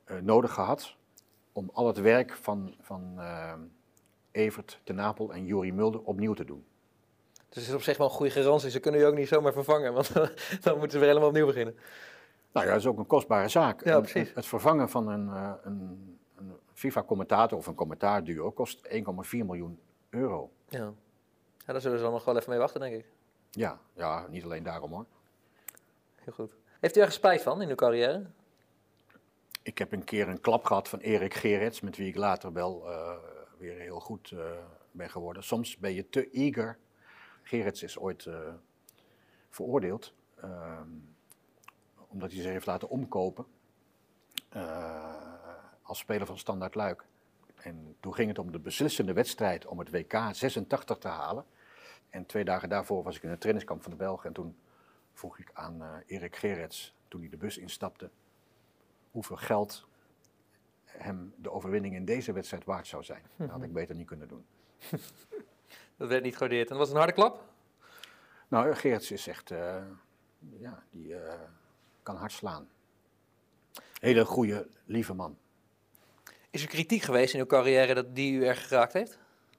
uh, nodig gehad om al het werk van, van uh, Evert ten Napel en Jori Mulder opnieuw te doen. Dus het is op zich wel een goede garantie. Ze kunnen je ook niet zomaar vervangen, want dan moeten ze weer helemaal opnieuw beginnen. Nou ja, dat is ook een kostbare zaak. Ja, precies. En het vervangen van een, uh, een, een FIFA-commentator of een commentaarduo kost één komma vier miljoen euro. Ja. ja, daar zullen ze dan nog wel even mee wachten, denk ik. Ja, ja, niet alleen daarom hoor. Heel goed. Heeft u ergens spijt van in uw carrière? Ik heb een keer een klap gehad van Erik Gerrits, met wie ik later wel uh, weer heel goed uh, ben geworden. Soms ben je te eager. Gerrits is ooit uh, veroordeeld, uh, omdat hij zich heeft laten omkopen uh, als speler van Standaard Luik. En toen ging het om de beslissende wedstrijd om het W K zesentachtig te halen. En twee dagen daarvoor was ik in het trainingskamp van de Belgen en toen vroeg ik aan uh, Erik Gerrits, toen hij de bus instapte, hoeveel geld hem de overwinning in deze wedstrijd waard zou zijn. Dat had ik beter niet kunnen doen. Dat werd niet gewaardeerd. En dat was een harde klap? Nou, Gerrits is echt, uh, ja, die uh, kan hard slaan. Hele goede, lieve man. Is er kritiek geweest in uw carrière dat die u erg geraakt heeft?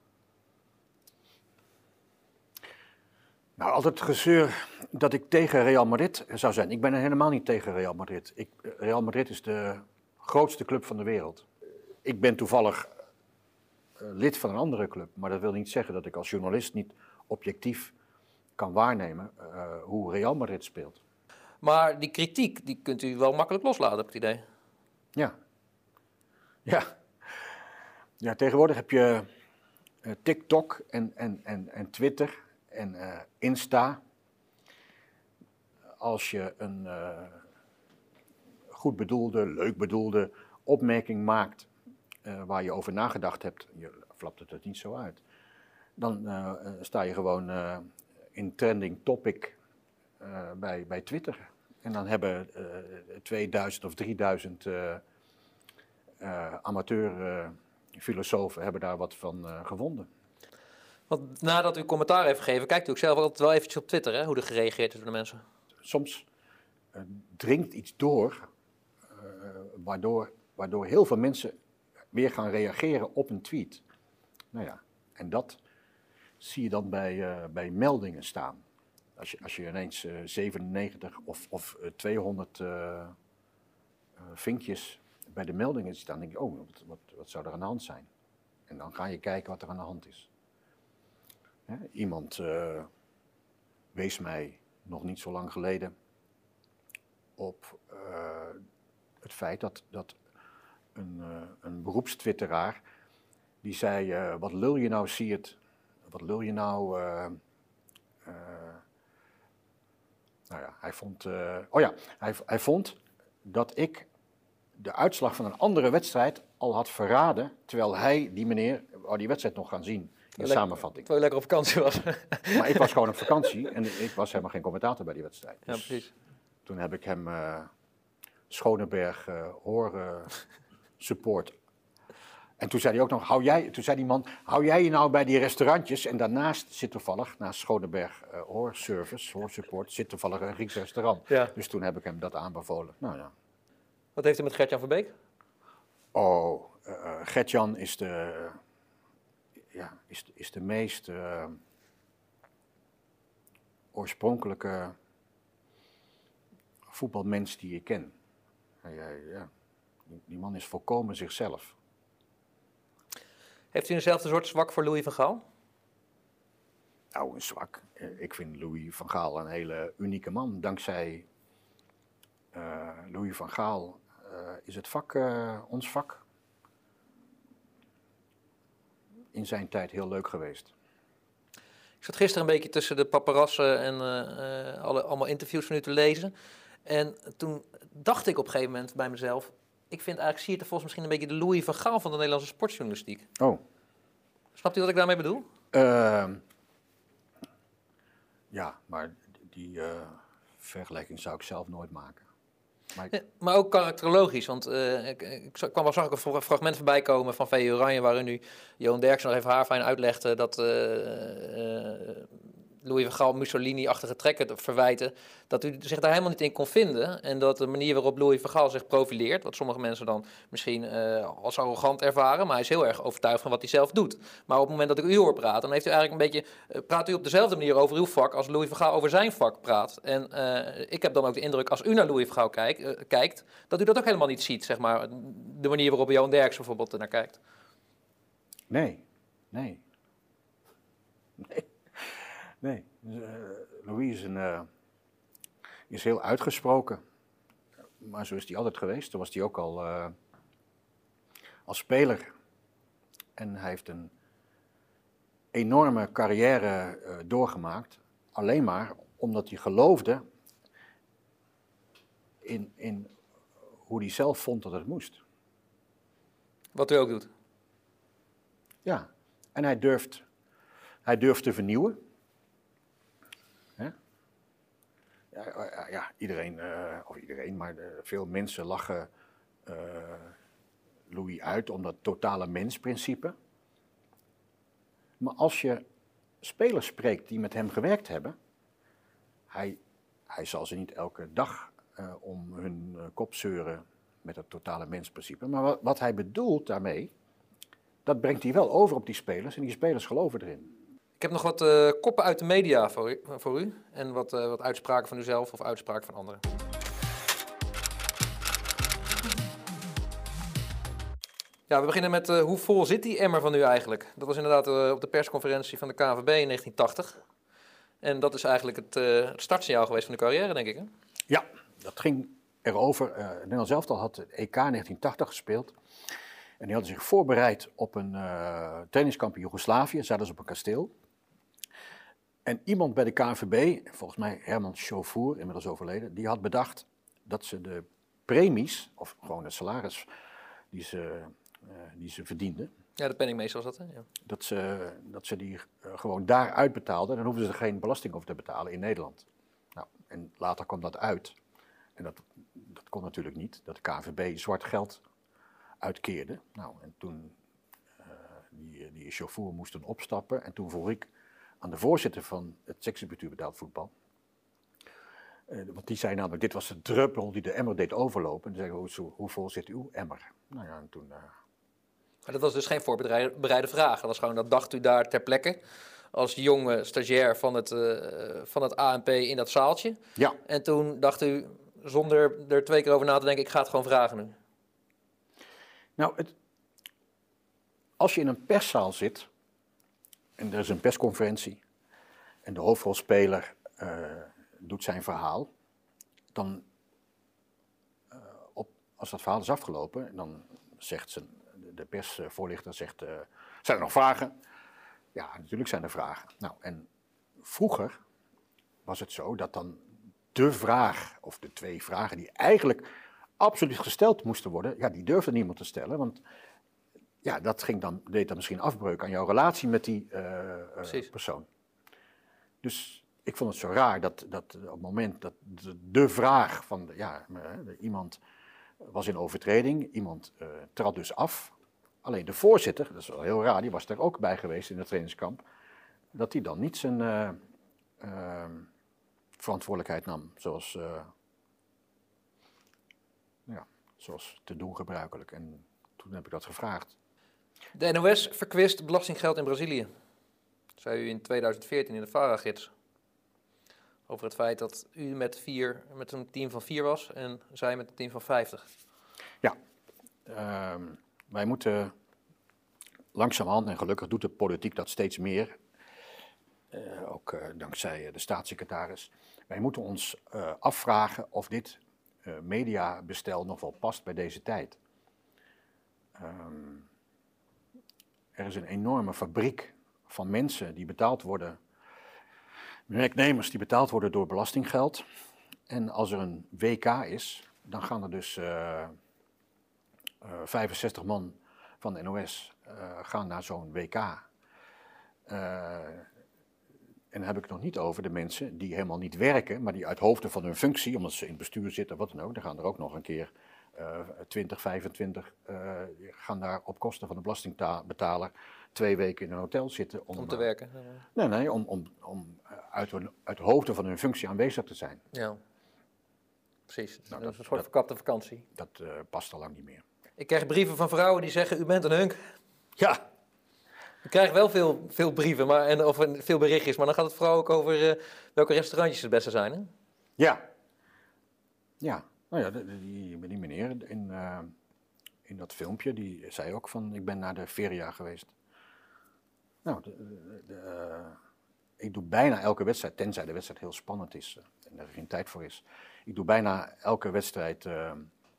Nou, altijd het gezeur dat ik tegen Real Madrid zou zijn. Ik ben er helemaal niet tegen Real Madrid. Ik, Real Madrid is de grootste club van de wereld. Ik ben toevallig uh, lid van een andere club, maar dat wil niet zeggen dat ik als journalist niet objectief kan waarnemen uh, hoe Real Madrid speelt. Maar die kritiek, die kunt u wel makkelijk loslaten, heb ik het idee. Ja. Ja. Ja, tegenwoordig heb je uh, TikTok en, en, en, en Twitter en uh, Insta. Als je een uh, goed bedoelde, leuk bedoelde opmerking maakt uh, waar je over nagedacht hebt, je flapt het er niet zo uit, dan uh, sta je gewoon uh, in trending topic uh, bij, bij Twitter. En dan hebben uh, tweeduizend of drieduizend uh, uh, amateur uh, filosofen hebben daar wat van uh, gevonden. Want nadat u commentaar heeft gegeven, kijkt u ook zelf altijd wel eventjes op Twitter, hè, hoe er gereageerd is door de mensen. Soms uh, dringt iets door, uh, waardoor, waardoor heel veel mensen weer gaan reageren op een tweet. Nou ja, en dat zie je dan bij, uh, bij meldingen staan. Als je, als je ineens uh, zevenennegentig of, of uh, tweehonderd uh, uh, vinkjes bij de meldingen ziet, dan denk je, oh, wat, wat, wat zou er aan de hand zijn? En dan ga je kijken wat er aan de hand is. Hè? Iemand uh, wees mij nog niet zo lang geleden op uh, het feit dat, dat een, uh, een beroepstwitteraar, die zei, uh, wat lul je nou, Siert? Wat lul je nou? Uh, uh, nou ja, hij vond, uh, oh ja, hij, hij vond dat ik de uitslag van een andere wedstrijd al had verraden, terwijl hij, die meneer, wou die wedstrijd nog gaan zien in de lekker, samenvatting. Terwijl je lekker op vakantie was. Maar ik was gewoon op vakantie en ik was helemaal geen commentator bij die wedstrijd. Ja, Dus precies. toen heb ik hem uh, Schoneberg uh, horen support. En toen zei hij ook nog, hou jij, toen zei die man, hou jij je nou bij die restaurantjes? En daarnaast zit toevallig, naast Schoneberg uh, Hoorservice, Hoorsupport, zit toevallig een Grieks restaurant. Ja. Dus toen heb ik hem dat aanbevolen. Nou ja. Wat heeft u met Gert-Jan Verbeek? Oh, uh, Gert-Jan is de, uh, ja, is, is de meest uh, oorspronkelijke voetbalmens die ik ken. Uh, ja, ja. Die, die man is volkomen zichzelf. Heeft u eenzelfde soort zwak voor Louis van Gaal? Nou, een zwak. Ik vind Louis van Gaal een hele unieke man. Dankzij uh, Louis van Gaal uh, is het vak, uh, ons vak, in zijn tijd heel leuk geweest. Ik zat gisteren een beetje tussen de paparazzen en uh, uh, alle, allemaal interviews van u te lezen. En toen dacht ik op een gegeven moment bij mezelf, ik vind eigenlijk Siert de Vos misschien een beetje de Louis van Gaal van de Nederlandse sportjournalistiek. Oh. Snapt u wat ik daarmee bedoel? Uh, ja, maar die uh, vergelijking zou ik zelf nooit maken. Maar, ik... ja, maar ook karakterologisch, want uh, ik, ik kwam al zag ik een fragment voorbij komen van V E Oranje, waarin nu Johan Derksen nog even haarfijn uitlegde dat uh, uh, Louis van Gaal Mussolini-achtige trekken te verwijten, dat u zich daar helemaal niet in kon vinden. En dat de manier waarop Louis van Gaal zich profileert, wat sommige mensen dan misschien uh, als arrogant ervaren, maar hij is heel erg overtuigd van wat hij zelf doet. Maar op het moment dat ik u hoor praten, dan heeft u eigenlijk een beetje, uh, praat u op dezelfde manier over uw vak als Louis van Gaal over zijn vak praat. En uh, ik heb dan ook de indruk, als u naar Louis van Gaal kijk, uh, kijkt, dat u dat ook helemaal niet ziet, zeg maar. De manier waarop Johan Derksen bijvoorbeeld naar kijkt. Nee, nee. Nee. Nee. Uh, Louis is, een, uh, is heel uitgesproken. Maar zo is hij altijd geweest. Toen was hij ook al uh, als speler. En hij heeft een enorme carrière uh, doorgemaakt. Alleen maar omdat hij geloofde in, in hoe hij zelf vond dat het moest. Wat u ook doet. Ja, en hij durft, hij durft te vernieuwen. Hè? Ja, ja, iedereen, uh, of iedereen, maar uh, veel mensen lachen uh, Louis uit om dat totale mensprincipe. Maar als je spelers spreekt die met hem gewerkt hebben, hij, hij zal ze niet elke dag uh, om hun uh, kop zeuren met het totale mensprincipe. Maar wat, wat hij bedoelt daarmee, dat brengt hij wel over op die spelers en die spelers geloven erin. Ik heb nog wat uh, koppen uit de media voor u, voor u en wat, uh, wat uitspraken van uzelf of uitspraken van anderen. Ja, we beginnen met uh, hoe vol zit die emmer van u eigenlijk? Dat was inderdaad uh, op de persconferentie van de K N V B in negentien tachtig. En dat is eigenlijk het, uh, het startsignaal geweest van de carrière, denk ik, hè? Ja, dat ging erover. Uh, Nederland zelf al had het E K negentien tachtig gespeeld. En die hadden zich voorbereid op een uh, trainingskamp in Joegoslavië, zaten ze op een kasteel. En iemand bij de K N V B, volgens mij Herman Chaufour, inmiddels overleden, die had bedacht dat ze de premies, of gewoon het salaris die ze, uh, die ze verdienden. Ja, de penningmeester was dat, hè? Ja. Dat ze, dat ze die uh, gewoon daar uitbetaalden. Dan hoefden ze er geen belasting over te betalen in Nederland. Nou, en later kwam dat uit. En dat, dat kon natuurlijk niet, dat de K N V B zwart geld uitkeerde. Nou, en toen uh, die, die chauffeur moest toen opstappen. En toen vroeg ik aan de voorzitter van het seksbestuur betaald voetbal. Uh, want die zei namelijk, dit was de druppel die de emmer deed overlopen. En toen zei ik, hoe, hoe vol zit uw emmer? Nou ja, en toen... Uh... Maar dat was dus geen voorbereide vraag. Dat was gewoon, dat dacht u daar ter plekke als jonge stagiair van het, uh, van het A N P in dat zaaltje. Ja. En toen dacht u, zonder er twee keer over na te denken, ik ga het gewoon vragen nu. Nou, het, als je in een perszaal zit en er is een persconferentie en de hoofdrolspeler uh, doet zijn verhaal, dan, uh, op, als dat verhaal is afgelopen, dan zegt ze, de persvoorlichter, zegt, uh, zijn er nog vragen? Ja, natuurlijk zijn er vragen. Nou, en vroeger was het zo dat dan de vraag, of de twee vragen die eigenlijk absoluut gesteld moesten worden, ja, die durfde niemand te stellen, want ja, dat ging dan, deed dan misschien afbreuk aan jouw relatie met die uh, uh, persoon. Dus ik vond het zo raar dat, dat op het moment dat de, de vraag van, ja, iemand was in overtreding, iemand uh, trad dus af, alleen de voorzitter, dat is wel heel raar, die was er ook bij geweest in het trainingskamp, dat hij dan niet zijn uh, uh, verantwoordelijkheid nam, zoals... Uh, Ja, zoals te doen gebruikelijk. En toen heb ik dat gevraagd. De N O S verkwist belastinggeld in Brazilië. Dat zei u in tweeduizend veertien in de VARA-gids. Over het feit dat u met, vier, met een team van vier was en zij met een team van vijftig. Ja, uh, wij moeten langzamerhand, en gelukkig doet de politiek dat steeds meer, uh, ook uh, dankzij de staatssecretaris, wij moeten ons uh, afvragen of dit Uh, mediabestel nog wel past bij deze tijd. Um, er is een enorme fabriek van mensen die betaald worden, werknemers die betaald worden door belastinggeld. En als er een W K is, dan gaan er dus uh, uh, vijfenzestig man van de N O S uh, gaan naar zo'n W K. Uh, En dan heb ik het nog niet over de mensen die helemaal niet werken, maar die uit hoofde van hun functie, omdat ze in het bestuur zitten of wat dan ook, dan gaan er ook nog een keer uh, twintig, vijfentwintig uh, gaan daar op kosten van de belastingbetaler twee weken in een hotel zitten. Om, om te uh, werken? Nee, nee, om, om, om uit, hun, uit de hoofde van hun functie aanwezig te zijn. Ja, precies. Nou, dat is een soort dat, verkapte vakantie. Dat uh, past al lang niet meer. Ik krijg brieven van vrouwen die zeggen, u bent een hunk. Ja. Ik krijg wel veel, veel brieven maar, en, of veel berichtjes, maar dan gaat het vooral ook over uh, welke restaurantjes het beste zijn, hè? Ja. Ja, nou ja, die, die, die meneer in, uh, in dat filmpje, die zei ook van, ik ben naar de Feria geweest. Nou, de, de, de, uh, ik doe bijna elke wedstrijd, tenzij de wedstrijd heel spannend is uh, en er geen tijd voor is. Ik doe bijna elke wedstrijd, uh,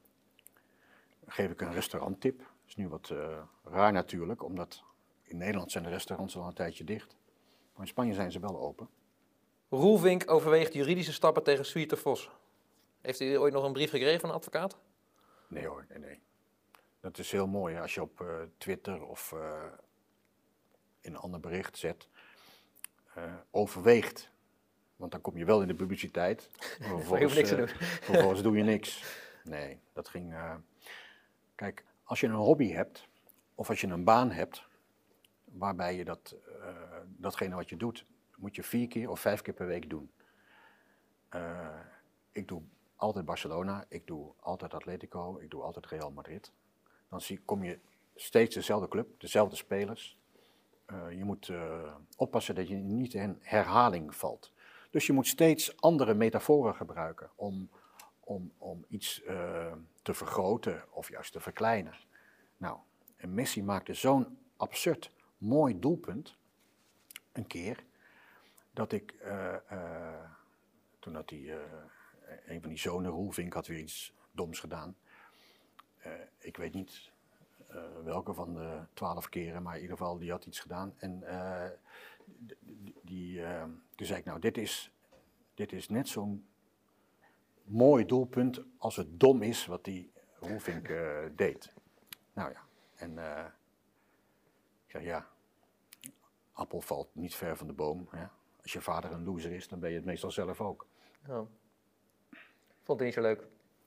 geef ik een restauranttip. Dat is nu wat uh, raar natuurlijk, omdat in Nederland zijn de restaurants al een tijdje dicht. Maar in Spanje zijn ze wel open. Roelvink overweegt juridische stappen tegen Zuurte Vos. Heeft u ooit nog een brief gekregen van een advocaat? Nee hoor, nee, nee. Dat is heel mooi hè, als je op uh, Twitter of uh, in een ander bericht zet, uh, overweegt. Want dan kom je wel in de publiciteit. Maar vervolgens, niks te doen. Uh, vervolgens doe je niks. Nee, dat ging... Uh... Kijk, als je een hobby hebt, of als je een baan hebt, waarbij je dat, uh, datgene wat je doet, moet je vier keer of vijf keer per week doen. Uh, ik doe altijd Barcelona, ik doe altijd Atletico, ik doe altijd Real Madrid. Dan zie, kom je steeds dezelfde club, dezelfde spelers. Uh, je moet uh, oppassen dat je niet in herhaling valt. Dus je moet steeds andere metaforen gebruiken om, om, om iets uh, te vergroten of juist te verkleinen. Nou, en Messi maakte zo'n absurd mooi doelpunt, een keer, dat ik, uh, uh, toen had hij, uh, een van die zonen, Roelvink, had weer iets doms gedaan. Uh, ik weet niet uh, welke van de twaalf keren, maar in ieder geval, die had iets gedaan. En uh, die, die, uh, toen zei ik, nou, dit is, dit is net zo'n mooi doelpunt als het dom is wat die Roelvink uh, deed. Nou ja, en uh, ik zeg, ja, appel valt niet ver van de boom. Hè? Als je vader een loser is, dan ben je het meestal zelf ook. Ja. Vond het niet zo leuk.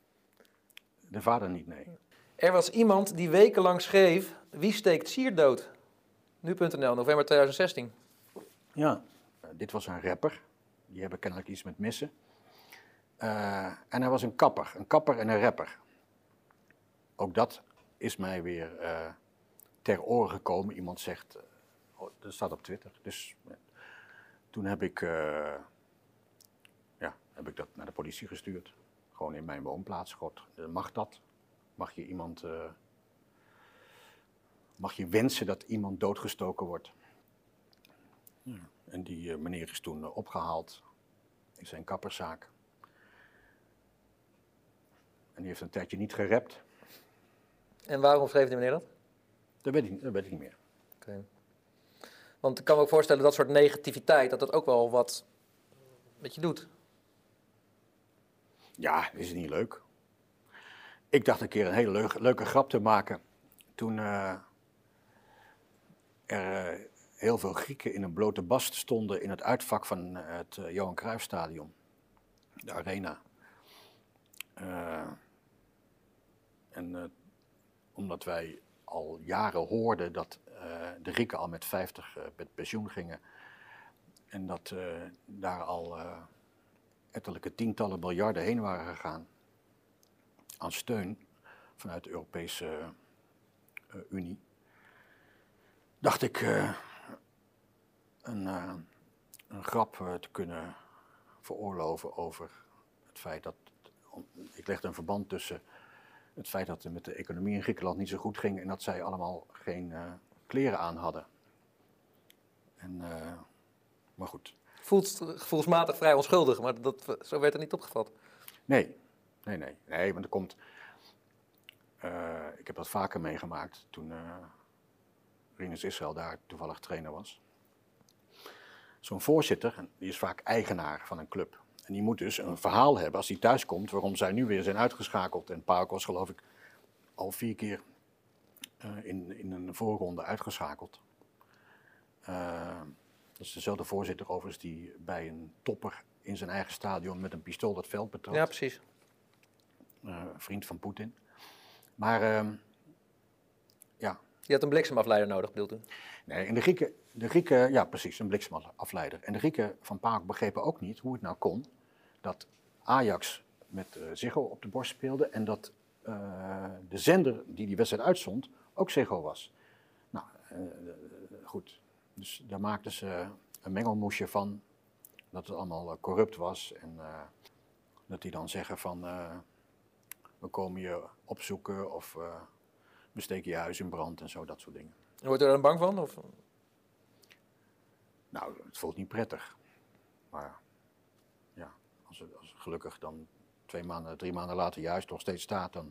De vader niet, nee. Er was iemand die wekenlang schreef, wie steekt Siert dood? Nu punt n l, november tweeduizend zestien. Ja, uh, dit was een rapper. Die hebben kennelijk iets met missen. Uh, en hij was een kapper. Een kapper en een rapper. Ook dat is mij weer uh, ter oren gekomen. Iemand zegt, uh, oh, dat staat op Twitter. Dus uh, toen heb ik, uh, ja, heb ik dat naar de politie gestuurd. Gewoon in mijn woonplaats. God, uh, mag dat? Mag je iemand, uh, mag je wensen dat iemand doodgestoken wordt? Ja. En die uh, meneer is toen uh, opgehaald in zijn kapperszaak. En die heeft een tijdje niet gerapt. En waarom schreef die meneer dat? Dat weet ik, dat weet ik niet meer. Okay. Want ik kan me ook voorstellen dat soort negativiteit, dat dat ook wel wat met je doet. Ja, is het niet leuk. Ik dacht een keer een hele leuke, leuke grap te maken. Toen uh, er uh, heel veel Grieken in een blote bast stonden in het uitvak van het uh, Johan Cruijffstadion. De Arena. Uh, en uh, omdat wij al jaren hoorden dat uh, de Grieken al met vijftig uh, met pensioen gingen. En dat uh, daar al uh, ettelijke tientallen miljarden heen waren gegaan aan steun vanuit de Europese uh, Unie. Dacht ik uh, een, uh, een grap uh, te kunnen veroorloven over het feit dat... Ik legde een verband tussen het feit dat het met de economie in Griekenland niet zo goed ging en dat zij allemaal geen uh, kleren aan hadden. En, uh, maar goed. Voelt gevoelsmatig vrij onschuldig, maar dat, zo werd er niet opgevat. Nee, nee, nee. Nee, want er komt... Uh, ik heb dat vaker meegemaakt toen uh, Rinus Israël daar toevallig trainer was. Zo'n voorzitter, die is vaak eigenaar van een club. En die moet dus een verhaal hebben als hij thuis komt, waarom zij nu weer zijn uitgeschakeld. En PAOK was geloof ik al vier keer uh, in, in een voorronde uitgeschakeld. Uh, dat is dezelfde voorzitter overigens die bij een topper in zijn eigen stadion met een pistool het veld betrad. Ja, precies. Uh, vriend van Poetin. Maar uh, ja. Je had een bliksemafleider nodig, bedoelt u? Nee, en de Grieken, de Grieken, ja precies, een bliksemafleider. En de Grieken van PAOK begrepen ook niet hoe het nou kon dat Ajax met uh, Ziggo op de borst speelde en dat uh, de zender die die wedstrijd uitzond ook Ziggo was. Nou, uh, goed, dus daar maakten ze een mengelmoesje van, dat het allemaal uh, corrupt was en uh, dat die dan zeggen van uh, we komen je opzoeken of uh, we steken je huis in brand en zo, dat soort dingen. Wordt u er dan bang van? Of? Nou, het voelt niet prettig. Maar ja, als het, als het gelukkig dan twee maanden, drie maanden later je huis toch steeds staat, dan...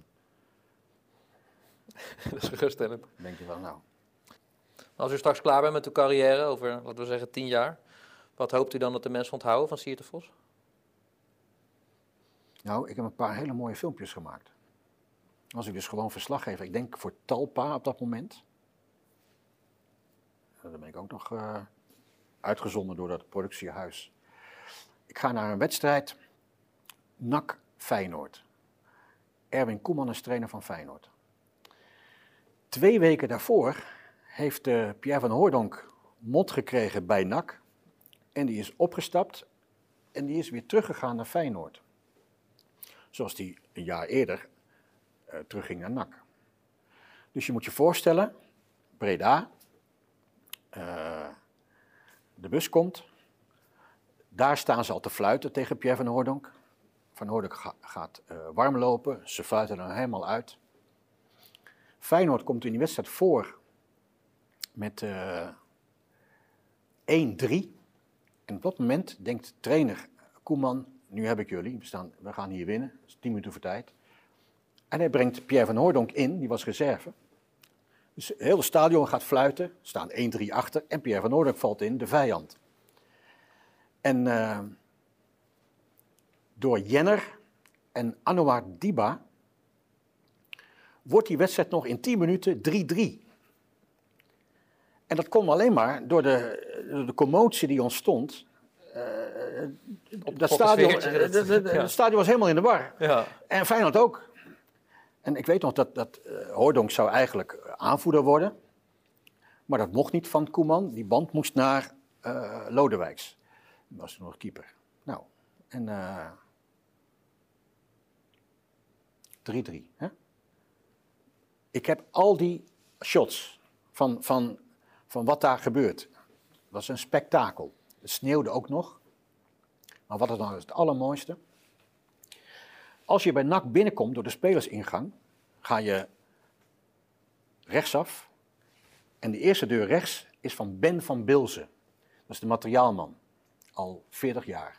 Dat is geruststellend. Dan denk je wel, nou... Als u straks klaar bent met uw carrière, over, laten we zeggen, tien jaar, wat hoopt u dan dat de mensen onthouden van Siert de Vos? Nou, ik heb een paar hele mooie filmpjes gemaakt. Was ik dus gewoon verslaggever. Ik denk voor Talpa op dat moment. Daar ben ik ook nog uh, uitgezonden door dat productiehuis. Ik ga naar een wedstrijd. N A C Feyenoord. Erwin Koeman is trainer van Feyenoord. Twee weken daarvoor heeft uh, Pierre van Hooijdonk mot gekregen bij N A C. En die is opgestapt en die is weer teruggegaan naar Feyenoord. Zoals die een jaar eerder uh, terugging naar N A C. Dus je moet je voorstellen, Breda, uh, de bus komt. Daar staan ze al te fluiten tegen Pierre van Hooijdonk. Van Hooijdonk ga, gaat uh, warm lopen, ze fluiten er helemaal uit. Feyenoord komt in die wedstrijd voor met uh, één drie. En op dat moment denkt trainer Koeman, nu heb ik jullie, we, staan, we gaan hier winnen, het is tien minuten voor tijd. En hij brengt Pierre van Hooijdonk in, die was reserve. Dus het hele stadion gaat fluiten, er staan één drie achter en Pierre van Hooijdonk valt in, de vijand. En uh, door Jenner en Anouar Diba wordt die wedstrijd nog in tien minuten drie drie. En dat kon alleen maar door de, door de commotie die ontstond. Uh, dat stadion, uh, de, de, de, ja. Het stadion was helemaal in de war. Ja. En Feyenoord ook. En ik weet nog dat, dat uh, Hooijdonk zou eigenlijk aanvoerder worden. Maar dat mocht niet van Koeman. Die band moest naar uh, Lodewijks. Die was toen nog keeper. Nou, en uh, drie drie. Hè? Ik heb al die shots van, van, van wat daar gebeurt. Het was een spektakel. Het sneeuwde ook nog. Maar wat is nou het allermooiste? Als je bij N A C binnenkomt door de spelersingang, ga je rechtsaf. En de eerste deur rechts is van Ben van Bilzen. Dat is de materiaalman. Al veertig jaar.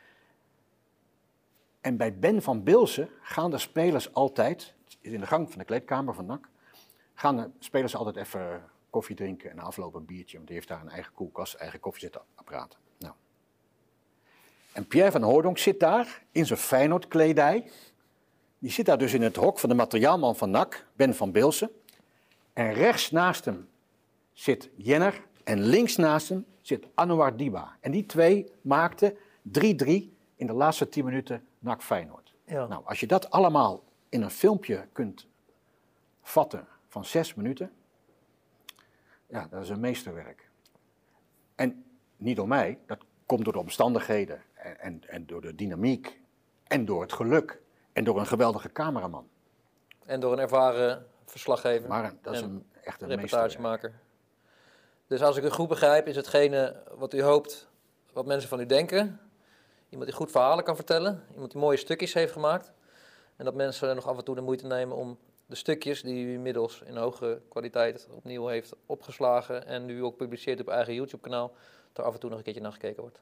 En bij Ben van Bilzen gaan de spelers altijd, in de gang van de kleedkamer van N A C, gaan de spelers altijd even koffie drinken en aflopen een biertje. Want die heeft daar een eigen koelkast, eigen koffiezetapparaat. Nou. En Pierre van Hooijdonk zit daar in zijn Feyenoord-kledij. Die zit daar dus in het hok van de materiaalman van N A C, Ben van Bilzen. En rechts naast hem zit Jenner en links naast hem zit Anouar Diba. En die twee maakten drie drie in de laatste tien minuten N A C Feyenoord. Ja. Nou, als je dat allemaal in een filmpje kunt vatten van zes minuten, ja, dat is een meesterwerk. En niet door mij, dat komt door de omstandigheden en, en, en door de dynamiek en door het geluk en door een geweldige cameraman. En door een ervaren verslaggever. Maar dat is een, echt een reportagemaker. Dus als ik u goed begrijp, is hetgene wat u hoopt, wat mensen van u denken. Iemand die goed verhalen kan vertellen. Iemand die mooie stukjes heeft gemaakt. En dat mensen nog af en toe de moeite nemen om de stukjes die u inmiddels in hoge kwaliteit opnieuw heeft opgeslagen en nu ook publiceert op eigen YouTube-kanaal, er af en toe nog een keertje naar gekeken wordt.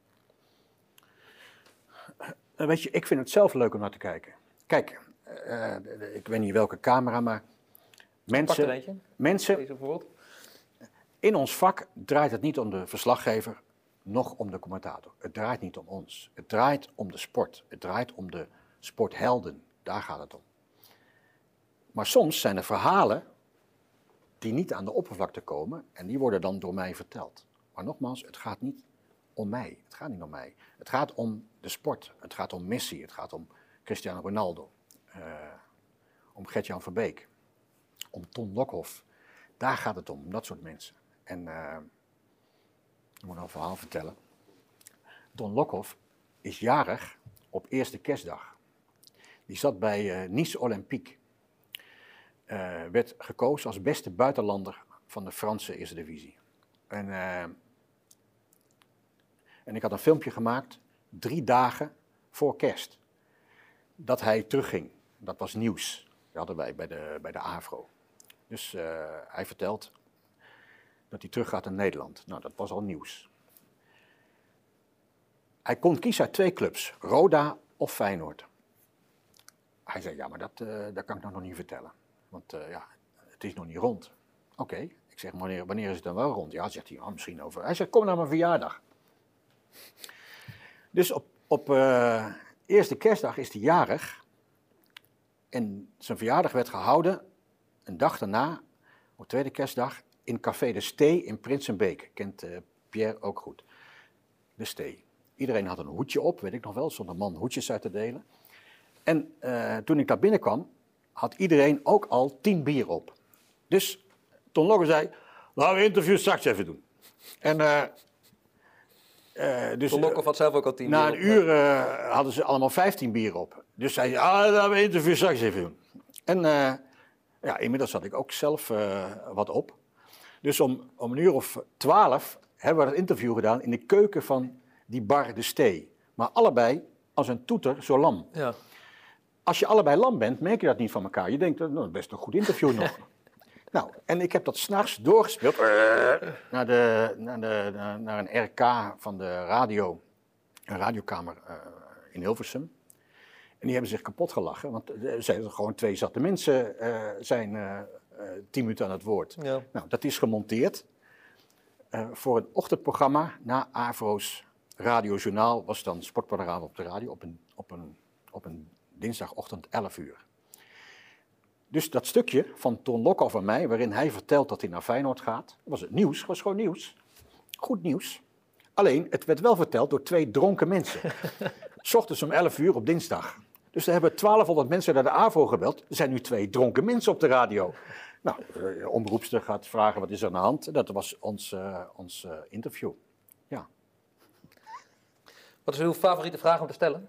Weet je, ik vind het zelf leuk om naar te kijken. Kijk, uh, ik weet niet welke camera, maar mensen, Pak er eentje. mensen Deze bijvoorbeeld. In ons vak draait het niet om de verslaggever, noch om de commentator. Het draait niet om ons. Het draait om de sport. Het draait om de sporthelden. Daar gaat het om. Maar soms zijn er verhalen die niet aan de oppervlakte komen en die worden dan door mij verteld. Maar nogmaals, het gaat niet om mij. Het gaat niet om mij. Het gaat om de sport. Het gaat om Messi. Het gaat om Cristiano Ronaldo. Uh, om Gert-Jan Verbeek, om Ton Lokhoff. Daar gaat het om, om dat soort mensen. En uh, ik moet nog een verhaal vertellen. Ton Lokhoff is jarig op eerste kerstdag. Die zat bij uh, Nice Olympique. Uh, werd gekozen als beste buitenlander van de Franse Eerste Divisie. En, uh, en ik had een filmpje gemaakt, drie dagen voor kerst, dat hij terugging. Dat was nieuws. Dat hadden wij bij de, bij de AVRO. Dus uh, hij vertelt dat hij teruggaat naar Nederland. Nou, dat was al nieuws. Hij kon kiezen uit twee clubs, Roda of Feyenoord. Hij zei, ja, maar dat, uh, dat kan ik nog niet vertellen. Want uh, ja, het is nog niet rond. Oké, okay. Ik zeg, wanneer, wanneer is het dan wel rond? Ja, zegt hij, oh, misschien over... Hij zegt, kom naar mijn verjaardag. Dus op, op uh, eerste kerstdag is hij jarig. En zijn verjaardag werd gehouden een dag daarna, op tweede kerstdag, in Café de Stee in Prinsenbeek. Kent uh, Pierre ook goed. De Stee. Iedereen had een hoedje op, weet ik nog wel. Er stond een man hoedjes uit te delen. En uh, toen ik daar binnenkwam, had iedereen ook al tien bier op. Dus Ton Lokhoff zei, laten we het interview straks even doen. En uh, uh, dus, Ton Lokhoff had zelf ook al tien na bier een uur uh, hadden ze allemaal vijftien bier op. Dus zei hij, ah, laten we het interview straks even doen. En uh, ja, inmiddels had ik ook zelf uh, wat op. Dus om, om een uur of twaalf hebben we dat interview gedaan in de keuken van die bar De Stee. Maar allebei als een toeter zo lam. Ja. Als je allebei lam bent, merk je dat niet van elkaar. Je denkt, nou, best een goed interview nog. Nou, en ik heb dat 's nachts doorgespeeld naar, de, naar, de, naar een R K van de radio, een radiokamer uh, in Hilversum. En die hebben zich kapot gelachen, want er zijn gewoon twee zatte mensen uh, zijn uh, uh, tien minuten aan het woord. Ja. Nou, dat is gemonteerd uh, voor een ochtendprogramma na AVRO's radiojournaal, was dan Sportpanorama op de radio op een, op een, op een dinsdagochtend elf uur. Dus dat stukje van Ton Lokhoff en mij, waarin hij vertelt dat hij naar Feyenoord gaat, was het nieuws, was gewoon nieuws. Goed nieuws. Alleen, het werd wel verteld door twee dronken mensen. 's Ochtends om elf uur op dinsdag. Dus er hebben twaalfhonderd mensen naar de AVRO gebeld. Er zijn nu twee dronken mensen op de radio. Nou, de omroepster gaat vragen, wat is er aan de hand? Dat was ons, uh, ons uh, interview. Ja. Wat is uw favoriete vraag om te stellen?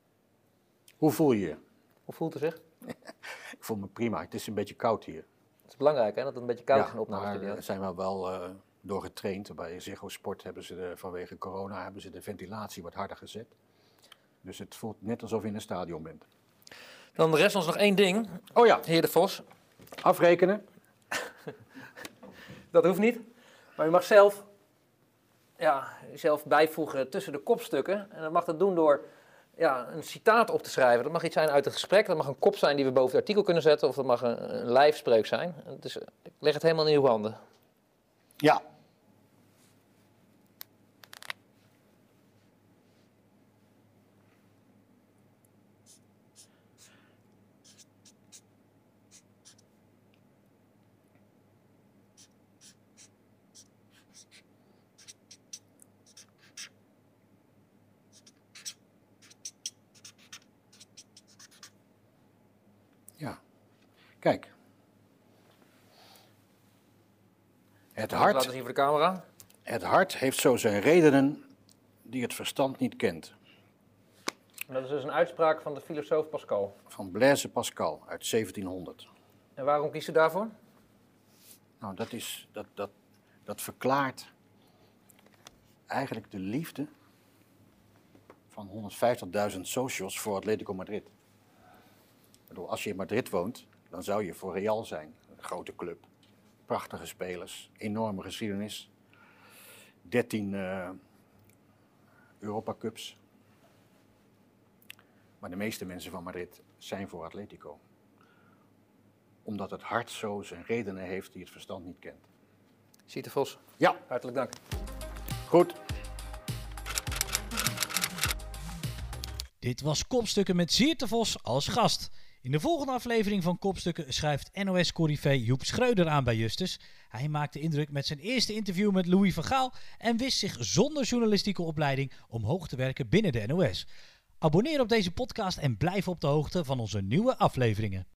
Hoe voel je je? Hoe voelt u zich? Ik voel me prima. Het is een beetje koud hier. Het is belangrijk, hè, dat het een beetje koud ja, is in de opnamestudio. Daar zijn we wel uh, door getraind. Bij Ziggo Sport hebben ze de, vanwege corona hebben ze de ventilatie wat harder gezet. Dus het voelt net alsof je in een stadion bent. Dan rest ons nog één ding. Oh ja. Heer De Vos. Afrekenen. Dat hoeft niet. Maar u mag zelf, ja, zelf bijvoegen tussen de kopstukken. En dat mag dat doen door ja, een citaat op te schrijven. Dat mag iets zijn uit het gesprek. Dat mag een kop zijn die we boven het artikel kunnen zetten. Of dat mag een, een lijfspreuk zijn. Dus ik leg het helemaal in uw handen. Ja. Ja, kijk. Het hart, laten zien voor de camera. Het hart heeft zo zijn redenen die het verstand niet kent. En dat is dus een uitspraak van de filosoof Pascal. Van Blaise Pascal uit zeventienhonderd. En waarom kiest u daarvoor? Nou, dat, is, dat, dat, dat verklaart eigenlijk de liefde van honderdvijftigduizend socios voor Atletico Madrid. Ik bedoel, als je in Madrid woont, dan zou je voor Real zijn. Een grote club, prachtige spelers, enorme geschiedenis. dertien uh, Europa Cups. Maar de meeste mensen van Madrid zijn voor Atletico. Omdat het hart zo zijn redenen heeft die het verstand niet kent. Siert de Vos. Ja. Hartelijk dank. Goed. Dit was Kopstukken met Siert de Vos als gast. In de volgende aflevering van Kopstukken schrijft N O S-corrivee Joep Schreuder aan bij Justus. Hij maakte indruk met zijn eerste interview met Louis van Gaal en wist zich zonder journalistieke opleiding omhoog te werken binnen de N O S. Abonneer op deze podcast en blijf op de hoogte van onze nieuwe afleveringen.